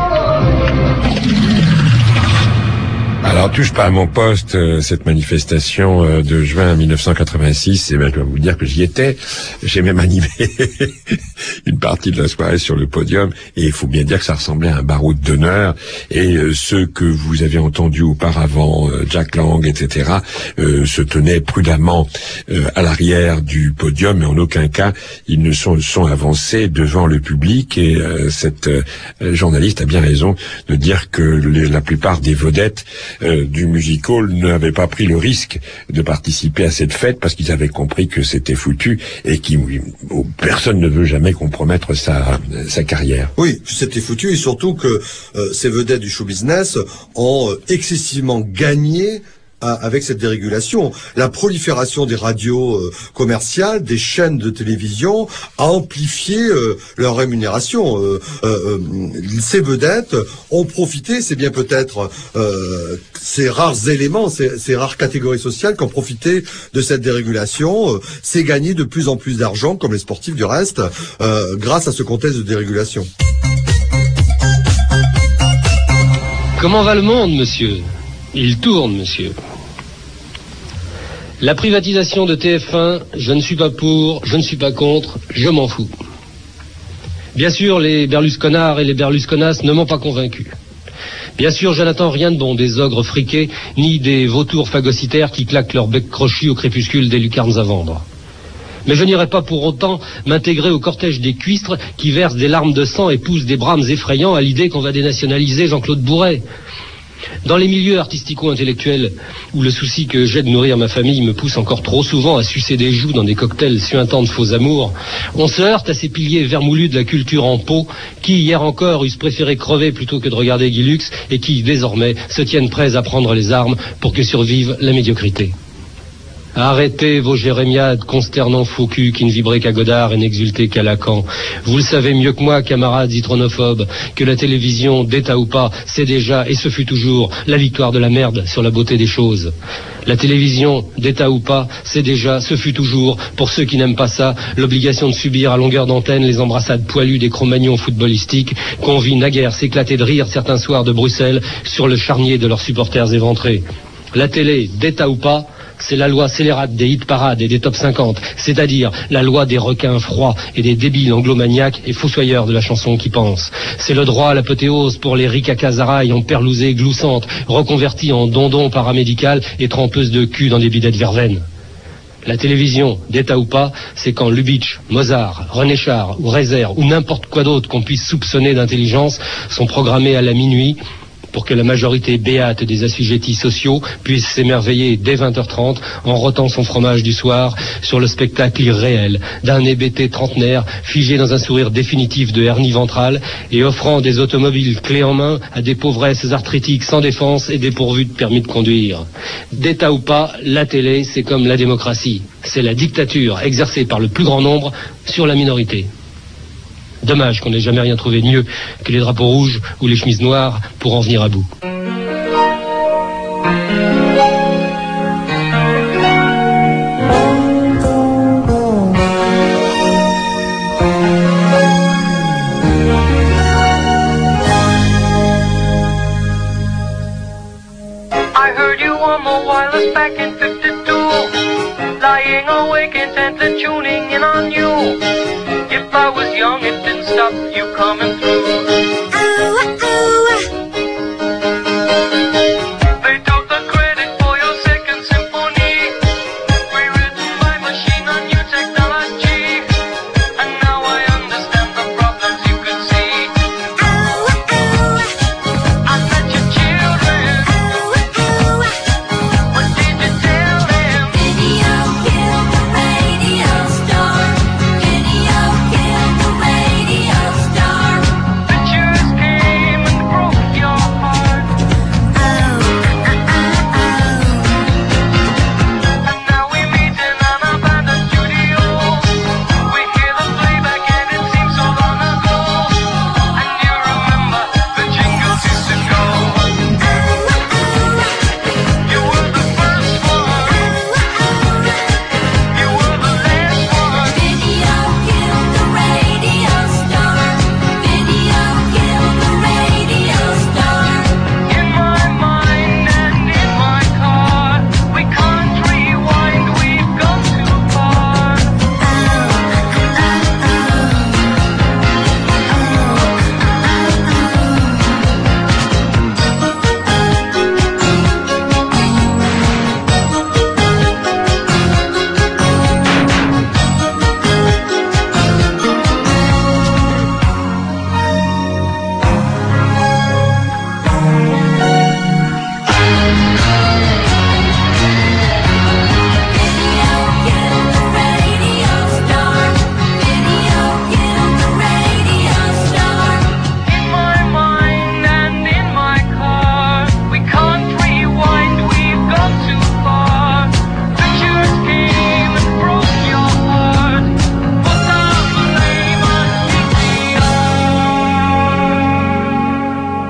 Alors, touche pas à mon poste, euh, cette manifestation euh, de juin mille neuf cent quatre-vingt-six, et ben, je dois vous dire que j'y étais. J'ai même animé une partie de la soirée sur le podium, et il faut bien dire que ça ressemblait à un baroud d'honneur, et euh, ceux que vous avez entendus auparavant, euh, Jack Lang, et cetera, euh, se tenaient prudemment euh, à l'arrière du podium, mais en aucun cas, ils ne sont, sont avancés devant le public, et euh, cette euh, journaliste a bien raison de dire que les, la plupart des vedettes Euh, du music hall n'avaient pas pris le risque de participer à cette fête parce qu'ils avaient compris que c'était foutu et que personne ne veut jamais compromettre sa, sa carrière. Oui, c'était foutu et surtout que euh, ces vedettes du show business ont euh, excessivement gagné avec cette dérégulation. La prolifération des radios euh, commerciales, des chaînes de télévision a amplifié euh, leur rémunération. Euh, euh, ces vedettes ont profité, c'est bien peut-être euh, ces rares éléments, ces, ces rares catégories sociales qui ont profité de cette dérégulation. Euh, c'est gagner de plus en plus d'argent, comme les sportifs du reste, euh, grâce à ce contexte de dérégulation. Comment va le monde, monsieur ? Il tourne, monsieur. La privatisation de T F un, je ne suis pas pour, je ne suis pas contre, je m'en fous. Bien sûr, les Berlusconards et les Berlusconas ne m'ont pas convaincu. Bien sûr, je n'attends rien de bon des ogres friqués, ni des vautours phagocytaires qui claquent leur bec crochu au crépuscule des lucarnes à vendre. Mais je n'irai pas pour autant m'intégrer au cortège des cuistres qui versent des larmes de sang et poussent des brames effrayants à l'idée qu'on va dénationaliser Jean-Claude Bourret. Dans les milieux artistico-intellectuels, où le souci que j'ai de nourrir ma famille me pousse encore trop souvent à sucer des joues dans des cocktails suintants de faux amours, on se heurte à ces piliers vermoulus de la culture en pot, qui, hier encore, eussent préféré crever plutôt que de regarder Guy Lux, et qui, désormais, se tiennent prêts à prendre les armes pour que survive la médiocrité. Arrêtez vos jérémiades consternants faux culs qui ne vibraient qu'à Godard et n'exultaient qu'à Lacan. Vous le savez mieux que moi, camarades zitronophobes, que la télévision, d'État ou pas, c'est déjà, et ce fut toujours, la victoire de la merde sur la beauté des choses. La télévision, d'État ou pas, c'est déjà, ce fut toujours, pour ceux qui n'aiment pas ça, l'obligation de subir à longueur d'antenne les embrassades poilues des cro-magnons footballistiques qu'on vit naguère s'éclater de rire certains soirs de Bruxelles sur le charnier de leurs supporters éventrés. La télé, d'État ou pas, c'est la loi scélérate des hit-parades et des top cinquante, c'est-à-dire la loi des requins froids et des débiles anglomaniaques et fossoyeurs de la chanson qui pense. C'est le droit à l'apothéose pour les ricacazarailles en perlousées gloussantes, reconverties en dondons paramédicales et trempeuses de cul dans des bidets de verveine. La télévision, d'État ou pas, c'est quand Lubitsch, Mozart, René Char ou Reiser ou n'importe quoi d'autre qu'on puisse soupçonner d'intelligence sont programmés à la minuit pour que la majorité béate des assujettis sociaux puisse s'émerveiller dès vingt heures trente en rotant son fromage du soir sur le spectacle irréel d'un hébété trentenaire figé dans un sourire définitif de hernie ventrale et offrant des automobiles clés en main à des pauvresses arthritiques sans défense et dépourvues de permis de conduire. D'État ou pas, la télé, c'est comme la démocratie. C'est la dictature exercée par le plus grand nombre sur la minorité. Dommage qu'on n'ait jamais rien trouvé de mieux que les drapeaux rouges ou les chemises noires pour en venir à bout. I heard you on the wireless back in fifty-two, lying awake intently tuning in on you. If I was young, it didn't stop you coming through. Oh, oh. They took the credit for your second symphony, rewritten by machine on new technology. And now I understand the problems you could see. Oh, oh. I met your children. Oh, oh. What did you tell them? Video killed the radio star. Video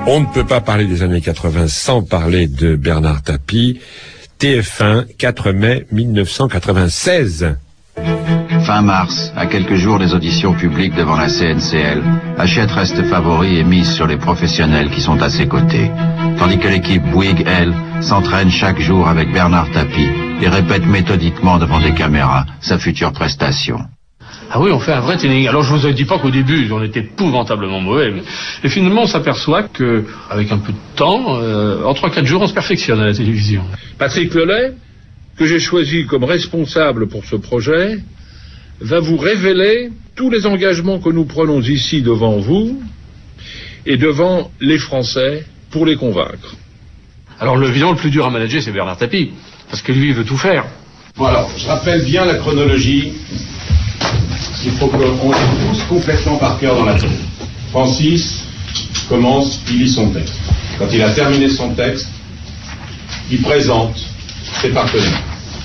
On ne peut pas parler des années quatre-vingts sans parler de Bernard Tapie. T F un, quatre mai mille neuf cent quatre-vingt-seize. Fin mars, à quelques jours des auditions publiques devant la C N C L, Hachette reste favori et mise sur les professionnels qui sont à ses côtés. Tandis que l'équipe Bouygues, elle, s'entraîne chaque jour avec Bernard Tapie et répète méthodiquement devant des caméras sa future prestation. Ah oui, on fait un vrai training. Alors je vous ai dit pas qu'au début, on était épouvantablement mauvais. Mais... Et finalement, on s'aperçoit que, avec un peu de temps, euh, en trois quatre jours, on se perfectionne à la télévision. Patrick Lelay, que j'ai choisi comme responsable pour ce projet, va vous révéler tous les engagements que nous prenons ici devant vous et devant les Français pour les convaincre. Alors le évidemment, le plus dur à manager, c'est Bernard Tapie, parce que lui, il veut tout faire. Bon alors, je rappelle bien la chronologie. Il faut qu'on ait tous complètement par cœur dans la tête. Francis commence, il lit son texte. Quand il a terminé son texte, il présente ses partenaires.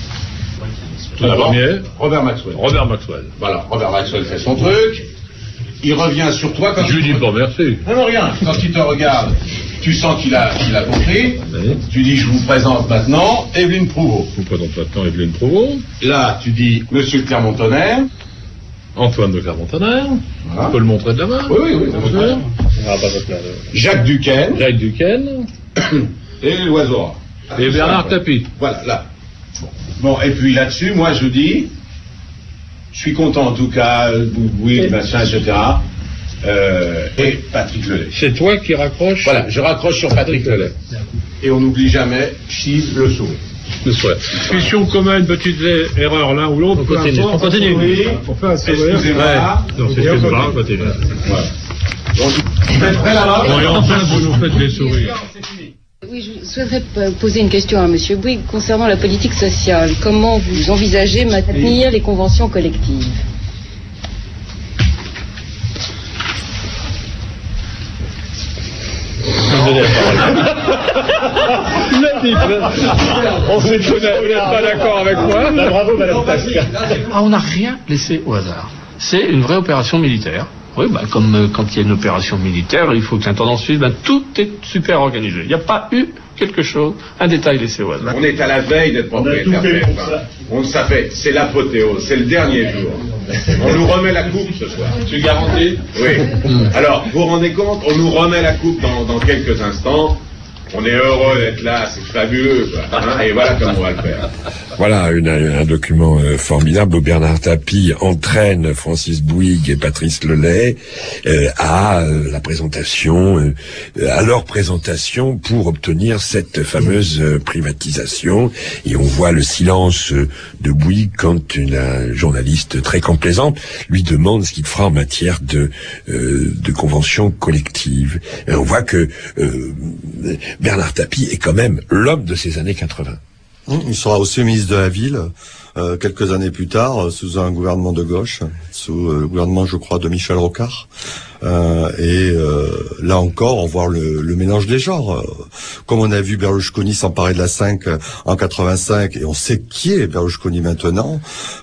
Tout d'abord, Robert Maxwell. Robert Maxwell. Voilà, Robert Maxwell fait son truc. Il revient sur toi quand je lui dis pas merci. Non, non, rien. Quand il te regarde, tu sens qu'il a, qu'il a compris. Oui. Tu dis, je vous présente maintenant Evelyne Prouveau. Je vous présente maintenant Evelyne Prouveau. Là, tu dis, Monsieur Clermont-Tonnerre. Antoine de Clermont-Tonnerre. Voilà. On peut le montrer de là-bas. Oui, oui, oui. Ah, pas votre là. Jacques Duquesne. Jacques Duquesne. Et Loiseau. Et Bernard Tapie. Voilà, là. Bon. bon, et puis là-dessus, moi je dis, je suis content en tout cas, oui, machin, et cetera. Euh, et Patrick Lelay. C'est toi qui raccroches. Voilà, je raccroche sur Patrick Lelay. Et on n'oublie jamais Chive le sourire. Le sourire. Puis si on commet une petite erreur l'un ou l'autre, on continue. On continue. On fait un sourire. Excusez-moi. Non, c'est excusez-moi, on continue. Voilà. Donc, vous êtes prêts là-bas? On est en train de nous faire des sourires. Oui, je souhaiterais poser une question à M. Bouygues concernant la politique sociale. Comment vous envisagez maintenir les conventions collectives? On sait que vous n'êtes pas d'accord avec moi. Bravo, Madame Pascal. Ah, on n'a rien laissé au hasard. C'est une vraie opération militaire. Oui, bah, comme euh, quand il y a une opération militaire, il faut que l'intendant suive, ben, tout est super organisé. Il n'y a pas eu quelque chose, un détail laissé au hasard. On est à la veille d'être propriétaire T F un. On le savait, c'est l'apothéose, c'est le dernier jour. On nous remet la coupe ce soir. Tu garantis? Oui. Alors, vous vous rendez compte, on nous remet la coupe dans, dans quelques instants. On est heureux d'être là, c'est fabuleux, quoi. Hein, et voilà comment on va le faire. Voilà une, un document euh, formidable où Bernard Tapie entraîne Francis Bouygues et Patrice Lelay euh, à euh, la présentation, euh, à leur présentation pour obtenir cette fameuse euh, privatisation. Et on voit le silence euh, de Bouygues quand une un journaliste très complaisante lui demande ce qu'il fera en matière de euh, de convention collective. Et on voit que euh, Bernard Tapie est quand même l'homme de ces années quatre-vingts. Il sera aussi ministre de la Ville euh, quelques années plus tard, sous un gouvernement de gauche, sous euh, le gouvernement, je crois, de Michel Rocard. Euh, et euh, là encore, on voit le, le mélange des genres. Comme on a vu Berlusconi s'emparer de la cinq en quatre-vingt-cinq, et on sait qui est Berlusconi maintenant,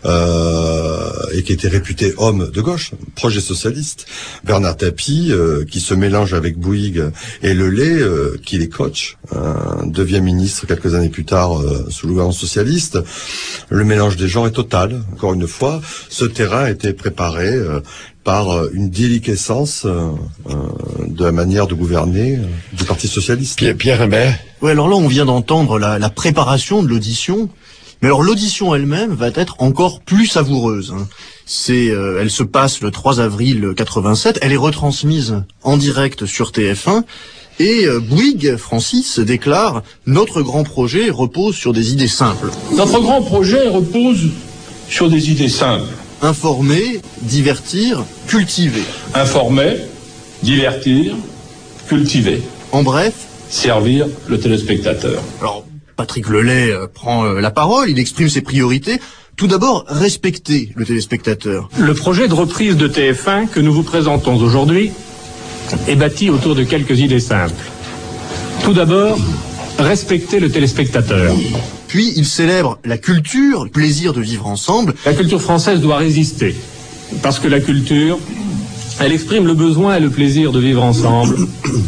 euh, et qui était réputé homme de gauche, proche des socialistes. Bernard Tapie, euh, qui se mélange avec Bouygues et Lelay, euh, qui les coach, euh, devient ministre quelques années plus tard euh, sous le gouvernement socialiste. Le mélange des genres est total. Encore une fois, ce terrain a été préparé euh, par une déliquescence euh, euh, de la manière de gouverner euh, du Parti socialiste. Pierre, Pierre Imbert. Ouais, alors là, on vient d'entendre la, la préparation de l'audition. Mais alors, l'audition elle-même va être encore plus savoureuse. Hein. C'est, euh, elle se passe le trois avril quatre-vingt-sept. Elle est retransmise en direct sur T F un. Et euh, Bouygues, Francis, déclare « Notre grand projet repose sur des idées simples. » Notre grand projet repose sur des idées simples. Informer, divertir, cultiver. Informer, divertir, cultiver. En bref, servir le téléspectateur. Alors, Patrick Lelay euh, prend euh, la parole, il exprime ses priorités. Tout d'abord, respecter le téléspectateur. Le projet de reprise de T F un que nous vous présentons aujourd'hui est bâti autour de quelques idées simples. Tout d'abord, respecter le téléspectateur. Puis il célèbre la culture, le plaisir de vivre ensemble. La culture française doit résister, parce que la culture, elle exprime le besoin et le plaisir de vivre ensemble,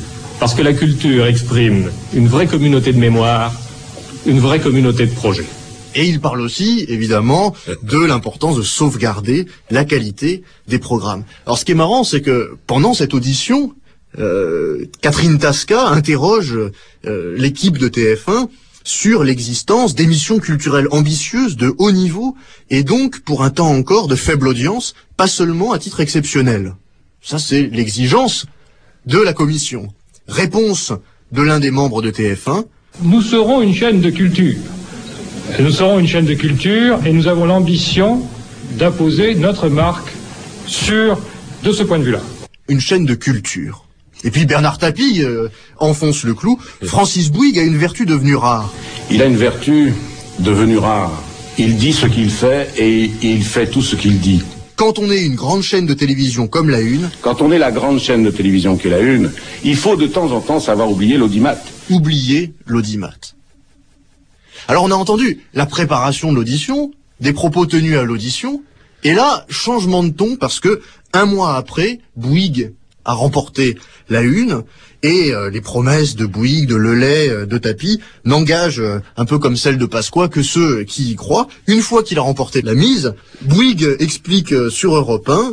Parce que la culture exprime une vraie communauté de mémoire, une vraie communauté de projets. Et il parle aussi, évidemment, de l'importance de sauvegarder la qualité des programmes. Alors ce qui est marrant, c'est que pendant cette audition, euh, Catherine Tasca interroge euh, l'équipe de T F un sur l'existence d'émissions culturelles ambitieuses de haut niveau, et donc pour un temps encore de faible audience, pas seulement à titre exceptionnel. Ça, c'est l'exigence de la commission. Réponse de l'un des membres de T F un. Nous serons une chaîne de culture. Nous serons une chaîne de culture et nous avons l'ambition d'imposer notre marque sur, de ce point de vue-là. Une chaîne de culture. Et puis Bernard Tapie euh, enfonce le clou. Francis Bouygues a une vertu devenue rare. Il a une vertu devenue rare. Il dit ce qu'il fait et il fait tout ce qu'il dit. Quand on est une grande chaîne de télévision comme la Une... Quand on est la grande chaîne de télévision qu'est la Une, il faut de temps en temps savoir oublier l'audimat. Oublier l'audimat. Alors on a entendu la préparation de l'audition, des propos tenus à l'audition, et là, changement de ton, parce que un mois après, Bouygues a remporté la Une, et euh, les promesses de Bouygues, de Lelay, euh, de Tapie n'engagent, euh, un peu comme celle de Pasqua, que ceux qui y croient. Une fois qu'il a remporté la mise, Bouygues explique euh, sur Europe un,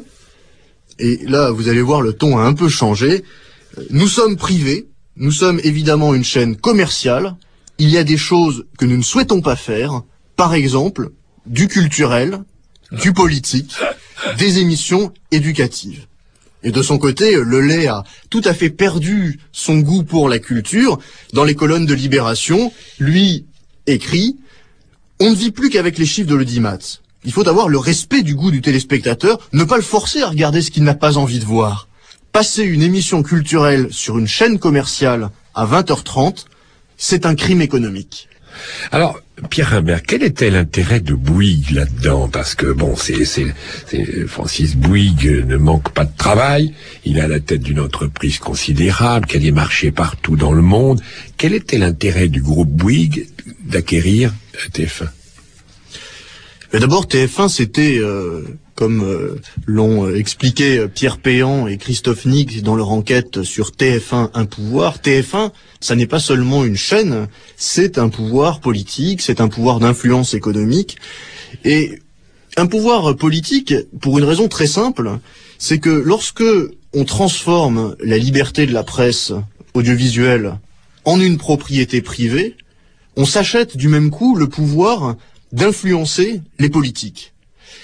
et là vous allez voir le ton a un peu changé, euh, nous sommes privés, nous sommes évidemment une chaîne commerciale, il y a des choses que nous ne souhaitons pas faire, par exemple, du culturel, du politique, des émissions éducatives. Et de son côté, Lelay a tout à fait perdu son goût pour la culture. Dans les colonnes de Libération, lui écrit « On ne vit plus qu'avec les chiffres de l'audimat. Il faut avoir le respect du goût du téléspectateur, ne pas le forcer à regarder ce qu'il n'a pas envie de voir. Passer une émission culturelle sur une chaîne commerciale à vingt heures trente, c'est un crime économique. » Alors, Pierre Imbert, quel était l'intérêt de Bouygues là-dedans? Parce que, bon, c'est, c'est, c'est, Francis Bouygues ne manque pas de travail, il est à la tête d'une entreprise considérable, qui a des marchés partout dans le monde. Quel était l'intérêt du groupe Bouygues d'acquérir T F un? Mais d'abord, T F un, c'était, euh, comme euh, l'ont euh, expliqué euh, Pierre Péan et Christophe Nix dans leur enquête sur T F un, un pouvoir. T F un, ça n'est pas seulement une chaîne, c'est un pouvoir politique, c'est un pouvoir d'influence économique. Et un pouvoir politique, pour une raison très simple, c'est que lorsque on transforme la liberté de la presse audiovisuelle en une propriété privée, on s'achète du même coup le pouvoir d'influencer les politiques.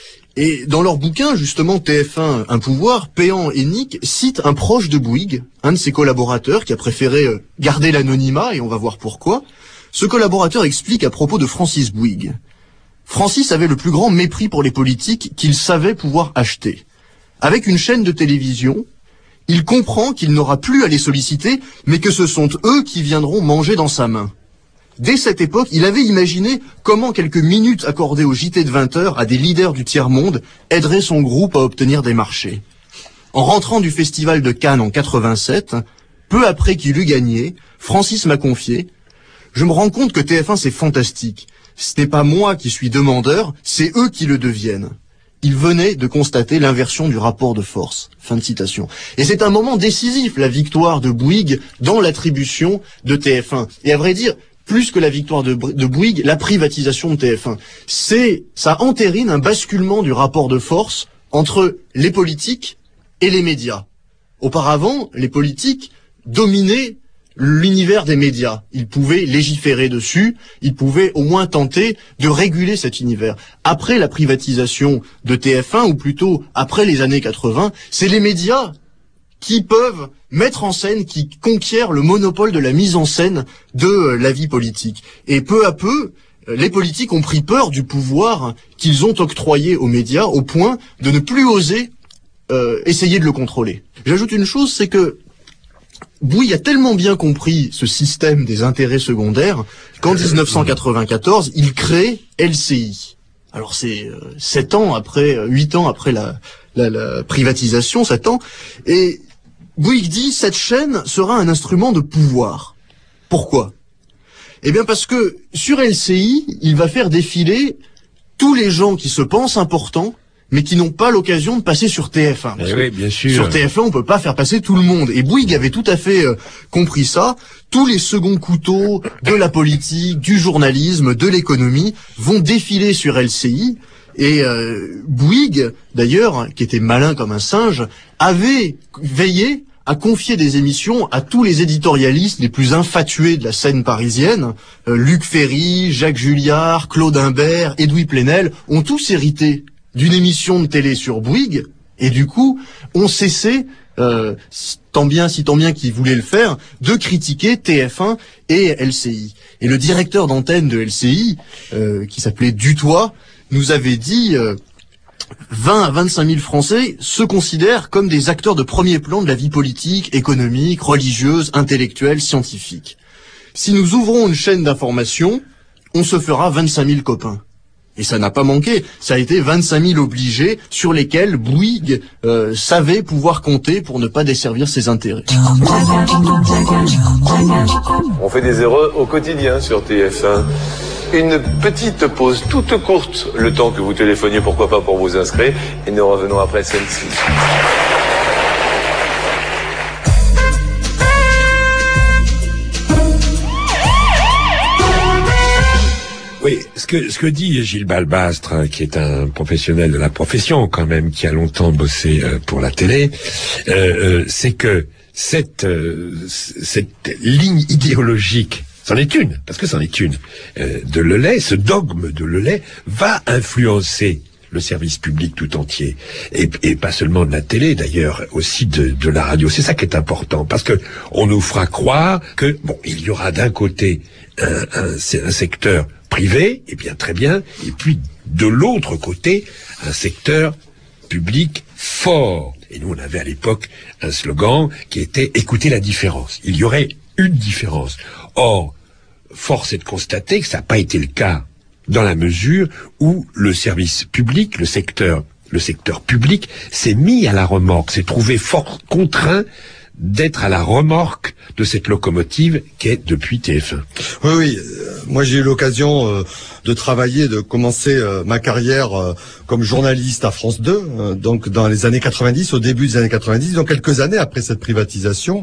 Et dans leur bouquin, justement, T F un, un pouvoir, Péan et Nick citent un proche de Bouygues, un de ses collaborateurs qui a préféré garder l'anonymat, et on va voir pourquoi. Ce collaborateur explique à propos de Francis Bouygues. Francis avait le plus grand mépris pour les politiques qu'il savait pouvoir acheter. Avec une chaîne de télévision, il comprend qu'il n'aura plus à les solliciter, mais que ce sont eux qui viendront manger dans sa main. Dès cette époque, il avait imaginé comment quelques minutes accordées au J T de vingt heures à des leaders du tiers-monde aideraient son groupe à obtenir des marchés. En rentrant du festival de Cannes en quatre-vingt-sept, peu après qu'il eut gagné, Francis m'a confié « Je me rends compte que T F un c'est fantastique. Ce n'est pas moi qui suis demandeur, c'est eux qui le deviennent. » Il venait de constater l'inversion du rapport de force. Fin de citation. Et c'est un moment décisif, la victoire de Bouygues dans l'attribution de T F un. Et à vrai dire, plus que la victoire de, de Bouygues, la privatisation de T F un. C'est, ça entérine un basculement du rapport de force entre les politiques et les médias. Auparavant, les politiques dominaient l'univers des médias. Ils pouvaient légiférer dessus, ils pouvaient au moins tenter de réguler cet univers. Après la privatisation de T F un, ou plutôt après les années quatre-vingts, c'est les médias qui peuvent mettre en scène, qui conquièrent le monopole de la mise en scène de la vie politique. Et peu à peu, les politiques ont pris peur du pouvoir qu'ils ont octroyé aux médias au point de ne plus oser euh, essayer de le contrôler. J'ajoute une chose, c'est que Bouygues a tellement bien compris ce système des intérêts secondaires qu'en dix-neuf cent quatre-vingt-quatorze, il crée L C I. Alors c'est euh, sept ans après, huit ans après la, la, la privatisation, sept ans, et Bouygues dit cette chaîne sera un instrument de pouvoir. Pourquoi? Eh bien parce que sur L C I, il va faire défiler tous les gens qui se pensent importants mais qui n'ont pas l'occasion de passer sur T F un. Eh oui, bien sûr. Sur T F un, on peut pas faire passer tout le monde. Et Bouygues avait tout à fait euh, compris ça. Tous les seconds couteaux de la politique, du journalisme, de l'économie vont défiler sur L C I. Et euh, Bouygues, d'ailleurs, qui était malin comme un singe, avait veillé à confier des émissions à tous les éditorialistes les plus infatués de la scène parisienne. Euh, Luc Ferry, Jacques Julliard, Claude Imbert, Edoui Plenel ont tous hérité d'une émission de télé sur Bouygues, et du coup, ont cessé, euh, tant bien si tant bien qu'ils voulaient le faire, de critiquer T F un et L C I. Et le directeur d'antenne de L C I, euh, qui s'appelait Dutoit, nous avait dit euh, vingt à vingt-cinq mille Français se considèrent comme des acteurs de premier plan de la vie politique, économique, religieuse, intellectuelle, scientifique. Si nous ouvrons une chaîne d'information, on se fera vingt-cinq mille copains. Et ça n'a pas manqué, ça a été vingt-cinq mille obligés sur lesquels Bouygues euh, savait pouvoir compter pour ne pas desservir ses intérêts. On fait des erreurs au quotidien sur T F un. Une petite pause toute courte, le temps que vous téléphoniez, pourquoi pas pour vous inscrire, et nous revenons après celle-ci. Oui, ce que ce que dit Gilles Balbastre, hein, qui est un professionnel de la profession quand même, qui a longtemps bossé euh, pour la télé, euh, euh, c'est que cette euh, cette ligne idéologique, c'en est une, parce que c'en est une, euh, de Lelay, ce dogme de Lelay va influencer le service public tout entier, et, et pas seulement de la télé d'ailleurs, aussi de, de la radio. C'est ça qui est important, parce que on nous fera croire que bon, il y aura d'un côté un, un, un secteur privé, et bien très bien, et puis de l'autre côté un secteur public fort. Et nous on avait à l'époque un slogan qui était écoutez la différence. Il y aurait une différence. Or, force est de constater que ça n'a pas été le cas, dans la mesure où le service public, le secteur, le secteur public s'est mis à la remorque, s'est trouvé fort contraint d'être à la remorque de cette locomotive qu'est depuis T F un. Oui, oui. Euh, moi, j'ai eu l'occasion euh, de travailler, de commencer euh, ma carrière euh, comme journaliste à France deux, euh, donc dans les années quatre-vingt-dix, au début des années quatre-vingt-dix, donc quelques années après cette privatisation.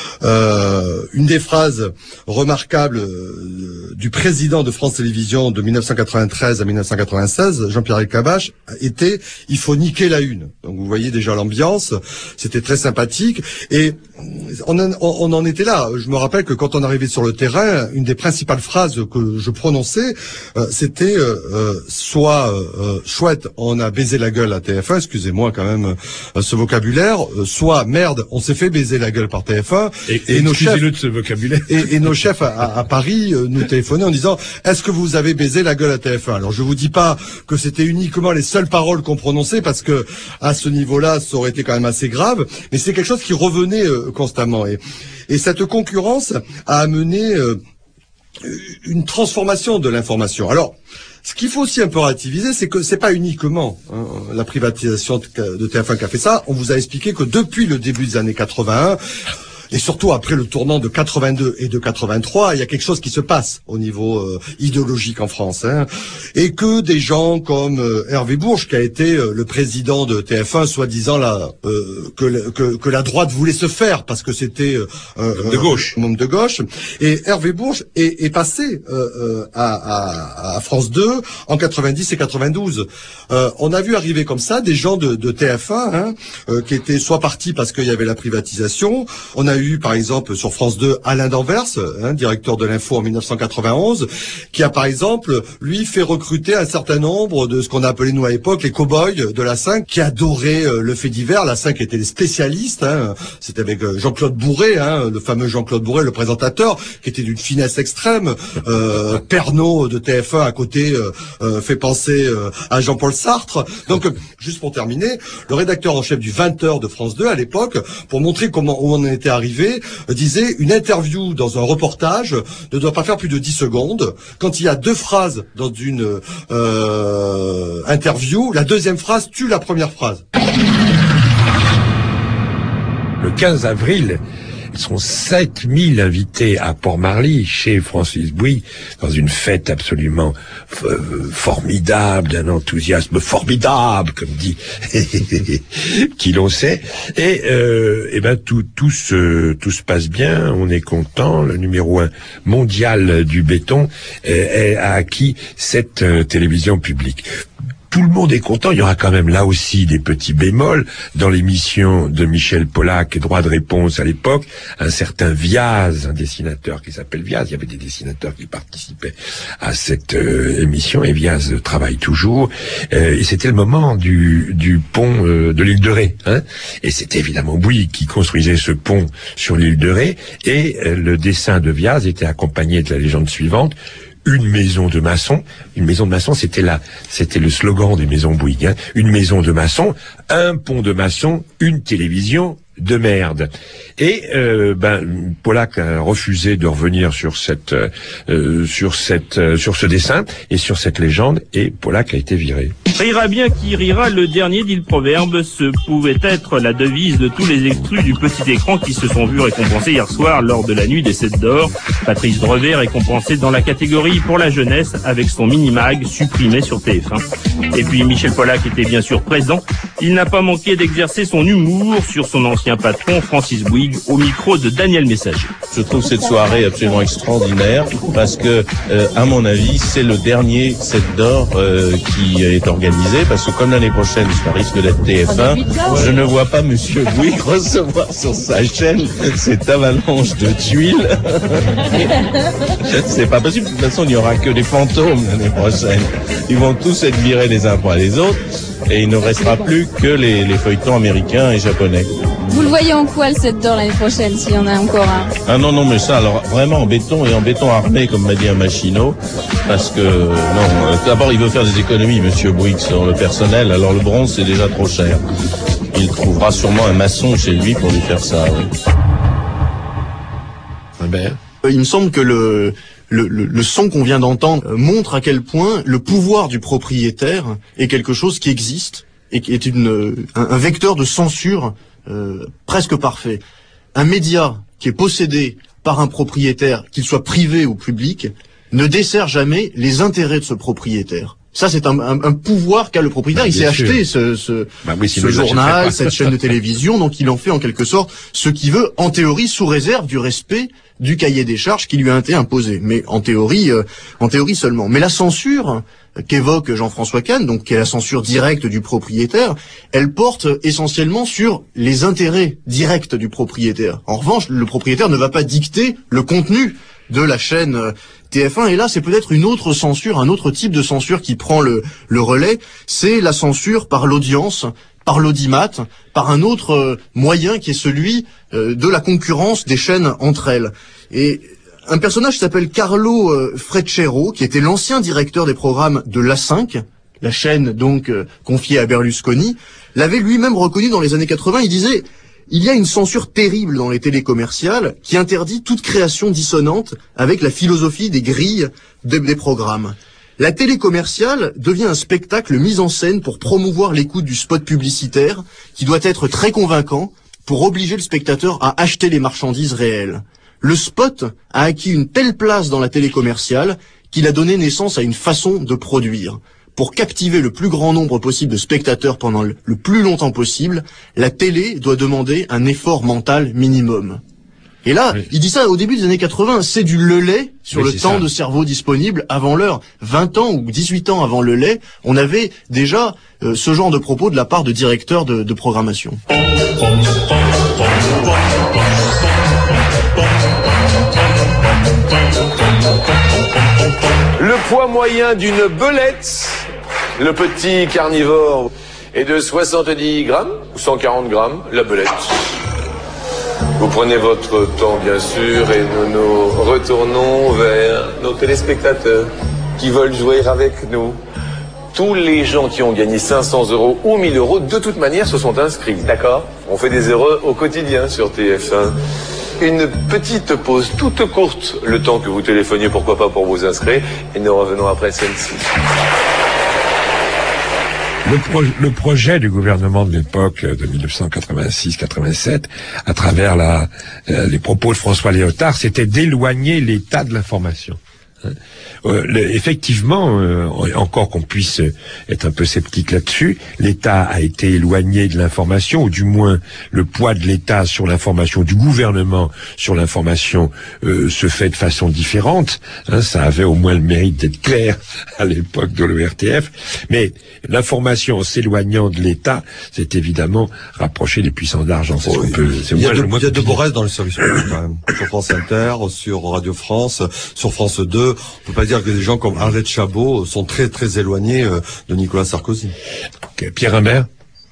Euh, une des phrases remarquables euh, du président de France Télévisions de mille neuf cent quatre-vingt-treize à mille neuf cent quatre-vingt-seize, Jean-Pierre Elkabbach, était « il faut niquer la une ». Donc vous voyez déjà l'ambiance, c'était très sympathique, et on en, on en était là. Je me rappelle que quand on arrivait sur le terrain, une des principales phrases que je prononçais, euh, c'était euh, euh, soit euh, chouette, on a baisé la gueule à T F un, excusez-moi quand même euh, ce vocabulaire, euh, soit merde, on s'est fait baiser la gueule par T F un. Et, et, et nos chefs de ce vocabulaire. Et, et nos chefs à, à Paris euh, nous téléphonaient en disant est-ce que vous avez baisé la gueule à T F un? Alors je vous dis pas que c'était uniquement les seules paroles qu'on prononçait, parce que à ce niveau-là, ça aurait été quand même assez grave, mais c'est quelque chose qui revenait euh, constamment. Et, et cette concurrence a amené euh, une transformation de l'information. Alors, ce qu'il faut aussi un peu relativiser, c'est que c'est pas uniquement hein, la privatisation de T F un qui a fait ça. On vous a expliqué que depuis le début des années quatre-vingt-un, et surtout après le tournant de quatre-vingt-deux et de quatre-vingt-trois, il y a quelque chose qui se passe au niveau euh, idéologique en France, hein, et que des gens comme euh, Hervé Bourges, qui a été euh, le président de T F un, soi-disant là, euh, que, que, que la droite voulait se faire parce que c'était euh, euh, de gauche, un homme de gauche, et Hervé Bourges est, est passé euh, euh, à, à, à France deux en quatre-vingt-dix et quatre-vingt-douze. Euh, on a vu arriver comme ça des gens de, de T F un hein, euh, qui étaient soit partis parce qu'il y avait la privatisation. On a eu par exemple sur France deux Alain Danvers, hein, directeur de l'info en mille neuf cent quatre-vingt-onze, qui a par exemple lui fait recruter un certain nombre de ce qu'on a appelé nous à l'époque les cow-boys de la cinq, qui adoraient euh, le fait divers. La cinq était les spécialistes, hein, c'était avec euh, Jean-Claude Bourré, hein, le fameux Jean-Claude Bourré, le présentateur, qui était d'une finesse extrême. euh, Pernod de T F un à côté euh, euh, fait penser euh, à Jean-Paul Sartre. Donc euh, juste pour terminer, le rédacteur en chef du vingt heures de France deux à l'époque, pour montrer comment où on en était arrivé, disait une interview dans un reportage ne doit pas faire plus de dix secondes. Quand il y a deux phrases dans une euh, interview, la deuxième phrase tue la première phrase. Le quinze avril, sont sept mille invités à Port-Marly, chez Francis Bouygues, dans une fête absolument f- formidable, d'un enthousiasme formidable, comme dit qui l'on sait. Et, euh, et ben tout, tout se, tout se passe bien. On est content. Le numéro un mondial du béton euh, a acquis cette euh, télévision publique. Tout le monde est content. Il y aura quand même là aussi des petits bémols dans l'émission de Michel Pollack, Droit de réponse à l'époque. Un certain Viaz, un dessinateur qui s'appelle Viaz. Il y avait des dessinateurs qui participaient à cette euh, émission et Viaz travaille toujours. Euh, et c'était le moment du, du pont euh, de l'île de Ré. Hein, et c'était évidemment Bouygues qui construisait ce pont sur l'île de Ré. Et euh, le dessin de Viaz était accompagné de la légende suivante. Une maison de maçon, une maison de maçon, c'était la, c'était le slogan des maisons Bouygues. Hein. Une maison de maçon, un pont de maçon, une télévision de merde. Et euh, ben Pollack a refusé de revenir sur cette, euh, sur cette, euh, sur ce dessin et sur cette légende, et Pollack a été viré. Rira bien qui rira, le dernier dit le proverbe. Ce pouvait être la devise de tous les extrus du petit écran qui se sont vus récompensés hier soir lors de la nuit des sept d'or. Patrice Drevet récompensé dans la catégorie pour la jeunesse avec son mini-mag supprimé sur T F un. Et puis Michel Pollack était bien sûr présent. Il n'a pas manqué d'exercer son humour sur son ancien patron Francis Bouygues au micro de Daniel Messager. Je trouve cette soirée absolument extraordinaire parce que, euh, à mon avis, c'est le dernier sept d'or euh, qui est organisé parce que comme l'année prochaine, ça risque d'être T F un, je ne vois pas Monsieur Bouygues recevoir sur sa chaîne cette avalanche de tuiles. C'est pas possible. De toute façon, il n'y aura que des fantômes l'année prochaine. Ils vont tous être virés les uns après les autres et il ne restera plus que les, les feuilletons américains et japonais. Vous le voyez en quoi le sept d'or l'année prochaine, s'il y en a encore un? Ah non, non, mais ça, alors vraiment en béton et en béton armé, comme m'a dit un machinot, parce que, non, euh, d'abord il veut faire des économies, Monsieur Bouygues, sur le personnel, alors le bronze c'est déjà trop cher. Il trouvera sûrement un maçon chez lui pour lui faire ça, oui. Ah ben. Il me semble que le... Le, le, le son qu'on vient d'entendre montre à quel point le pouvoir du propriétaire est quelque chose qui existe et qui est une, un, un vecteur de censure euh, presque parfait. Un média qui est possédé par un propriétaire, qu'il soit privé ou public, ne dessert jamais les intérêts de ce propriétaire. Ça, c'est un, un, un pouvoir qu'a le propriétaire. Bah, il s'est sûr. acheté ce, ce, bah oui, ce journal, cette chaîne de télévision, donc il en fait en quelque sorte ce qu'il veut, en théorie, sous réserve du respect du cahier des charges qui lui a été imposé. Mais en théorie, euh, en théorie seulement. Mais la censure qu'évoque Jean-François Kahn, donc qui est la censure directe du propriétaire, elle porte essentiellement sur les intérêts directs du propriétaire. En revanche, le propriétaire ne va pas dicter le contenu de la chaîne T F un, et là c'est peut-être une autre censure, un autre type de censure qui prend le, le relais, c'est la censure par l'audience, par l'audimat, par un autre euh, moyen qui est celui euh, de la concurrence des chaînes entre elles. Et un personnage qui s'appelle Carlo euh, Freccero, qui était l'ancien directeur des programmes de l'A cinq, la chaîne donc euh, confiée à Berlusconi, l'avait lui-même reconnu dans les années quatre-vingts, il disait: il y a une censure terrible dans les télécommerciales qui interdit toute création dissonante avec la philosophie des grilles de, des programmes. La télé commerciale devient un spectacle mis en scène pour promouvoir l'écoute du spot publicitaire qui doit être très convaincant pour obliger le spectateur à acheter les marchandises réelles. Le spot a acquis une telle place dans la télé commerciale qu'il a donné naissance à une façon de produire. Pour captiver le plus grand nombre possible de spectateurs pendant le, le plus longtemps possible, la télé doit demander un effort mental minimum. Et là, oui. Il dit ça au début des années quatre-vingts, c'est du le lait sur oui, le temps ça. de cerveau disponible avant l'heure. vingt ans ou dix-huit ans avant le lait, on avait déjà euh, ce genre de propos de la part de directeurs de, de programmation. Le poids moyen d'une belette, le petit carnivore, est de soixante-dix grammes ou cent quarante grammes, la belette. Vous prenez votre temps, bien sûr, et nous nous retournons vers nos téléspectateurs qui veulent jouer avec nous. Tous les gens qui ont gagné cinq cents euros ou mille euros, de toute manière, se sont inscrits, d'accord? On fait des heureux au quotidien sur T F un. Une petite pause toute courte, le temps que vous téléphoniez, pourquoi pas, pour vous inscrire, et nous revenons après celle-ci. Le, pro le projet du gouvernement de l'époque, de mille neuf cent quatre-vingt-six quatre-vingt-sept, à travers la, euh, les propos de François Léotard, c'était d'éloigner l'État de l'information. Euh, le, effectivement, euh, encore qu'on puisse être un peu sceptique là-dessus, l'État a été éloigné de l'information, ou du moins le poids de l'État sur l'information, du gouvernement sur l'information euh, se fait de façon différente. Hein, ça avait au moins le mérite d'être clair à l'époque de l'O R T F. Mais l'information en s'éloignant de l'État, c'est évidemment rapprocher les puissants d'argent. C'est ce qu'on peut. Il y a de, il y a de beaux restes dans le service public quand même. Sur France Inter, sur Radio France, sur France deux. On peut pas dire que des gens comme Arlette Chabot sont très très éloignés euh, de Nicolas Sarkozy. Okay. Pierre Imbert.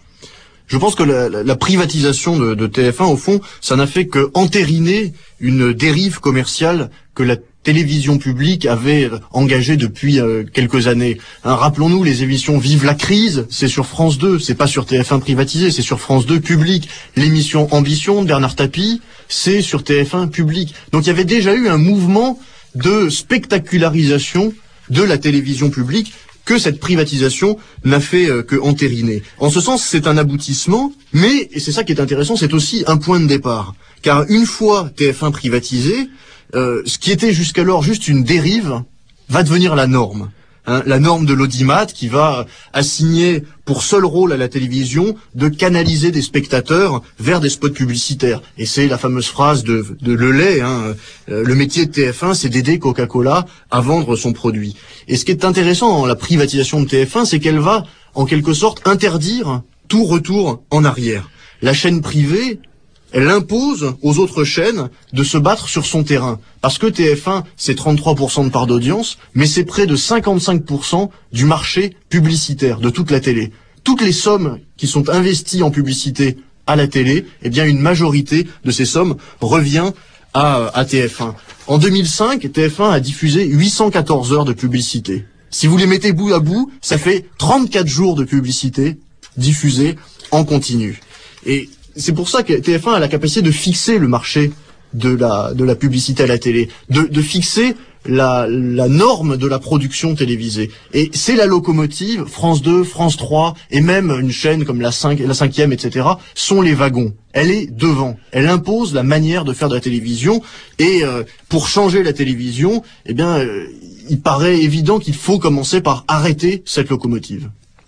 Je pense que la, la, la privatisation de, de T F un, au fond, ça n'a fait que entériner une dérive commerciale que la télévision publique avait engagée depuis euh, quelques années. Hein, rappelons-nous les émissions Vive la crise, c'est sur France deux, c'est pas sur T F un privatisé, c'est sur France deux public. L'émission Ambition de Bernard Tapie, c'est sur T F un public. Donc il y avait déjà eu un mouvement de spectacularisation de la télévision publique que cette privatisation n'a fait euh, que entériner. En ce sens, c'est un aboutissement, mais, et c'est ça qui est intéressant, c'est aussi un point de départ. Car une fois T F un privatisé, euh, ce qui était jusqu'alors juste une dérive va devenir la norme. Hein, la norme de l'audimat qui va assigner pour seul rôle à la télévision de canaliser des spectateurs vers des spots publicitaires. Et c'est la fameuse phrase de, de Lelay, hein, euh, le métier de T F un, c'est d'aider Coca-Cola à vendre son produit. Et ce qui est intéressant dans la privatisation de T F un, c'est qu'elle va, en quelque sorte, interdire tout retour en arrière. La chaîne privée, elle impose aux autres chaînes de se battre sur son terrain. Parce que T F un, c'est trente-trois pour cent de part d'audience, mais c'est près de cinquante-cinq pour cent du marché publicitaire, de toute la télé. Toutes les sommes qui sont investies en publicité à la télé, eh bien une majorité de ces sommes revient à, à T F un. En deux mille cinq, T F un a diffusé huit cent quatorze heures de publicité. Si vous les mettez bout à bout, ça fait trente-quatre jours de publicité diffusée en continu. Et c'est pour ça que T F un a la capacité de fixer le marché de la de la publicité à la télé, de, de fixer la, la norme de la production télévisée. Et c'est la locomotive. France deux, France trois, et même une chaîne comme la cinq, la cinquième, et cetera, sont les wagons. Elle est devant. Elle impose la manière de faire de la télévision. Et euh, pour changer la télévision, eh bien, euh, il paraît évident qu'il faut commencer par arrêter cette locomotive.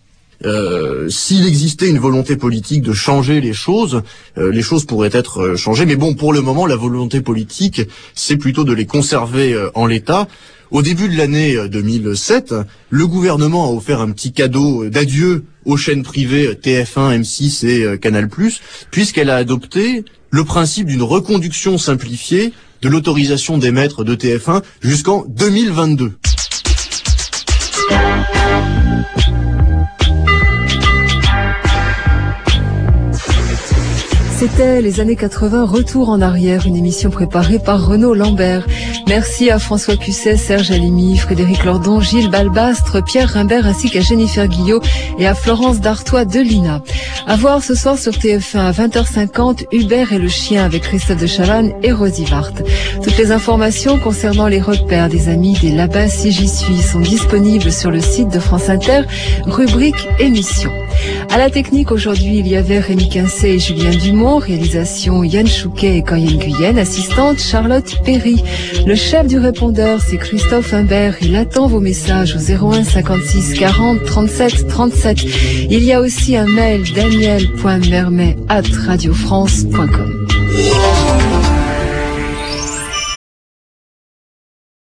Euh, s'il existait une volonté politique de changer les choses, euh, les choses pourraient être euh, changées. Mais bon, pour le moment, la volonté politique, c'est plutôt de les conserver euh, en l'état. Au début de l'année deux mille sept, le gouvernement a offert un petit cadeau d'adieu aux chaînes privées T F un, M six et euh, Canal plus, puisqu'elle a adopté le principe d'une reconduction simplifiée de l'autorisation d'émettre de T F un jusqu'en deux mille vingt-deux. C'était les années quatre-vingts, Retour en arrière, une émission préparée par Renaud Lambert. Merci à François Cusset, Serge Alimi, Frédéric Lordon, Gilles Balbastre, Pierre Rimbert ainsi qu'à Jennifer Guillot et à Florence Dartois de l'I N A. À voir ce soir sur T F un à vingt heures cinquante, Hubert et le chien avec Christophe de Chavannes et Rosy Vart. Toutes les informations concernant les repères des amis des là-bas si j'y suis sont disponibles sur le site de France Inter, rubrique émission. À la technique aujourd'hui, il y avait Rémi Quincet et Julien Dumont, réalisation Yann Chouquet et Corinne Guyenne, assistante Charlotte Perry. Le chef du répondeur, c'est Christophe Imbert. Il attend vos messages au zéro un cinquante-six quarante trente-sept trente-sept. Il y a aussi un mail daniel point mermet arobase radiofrance point com.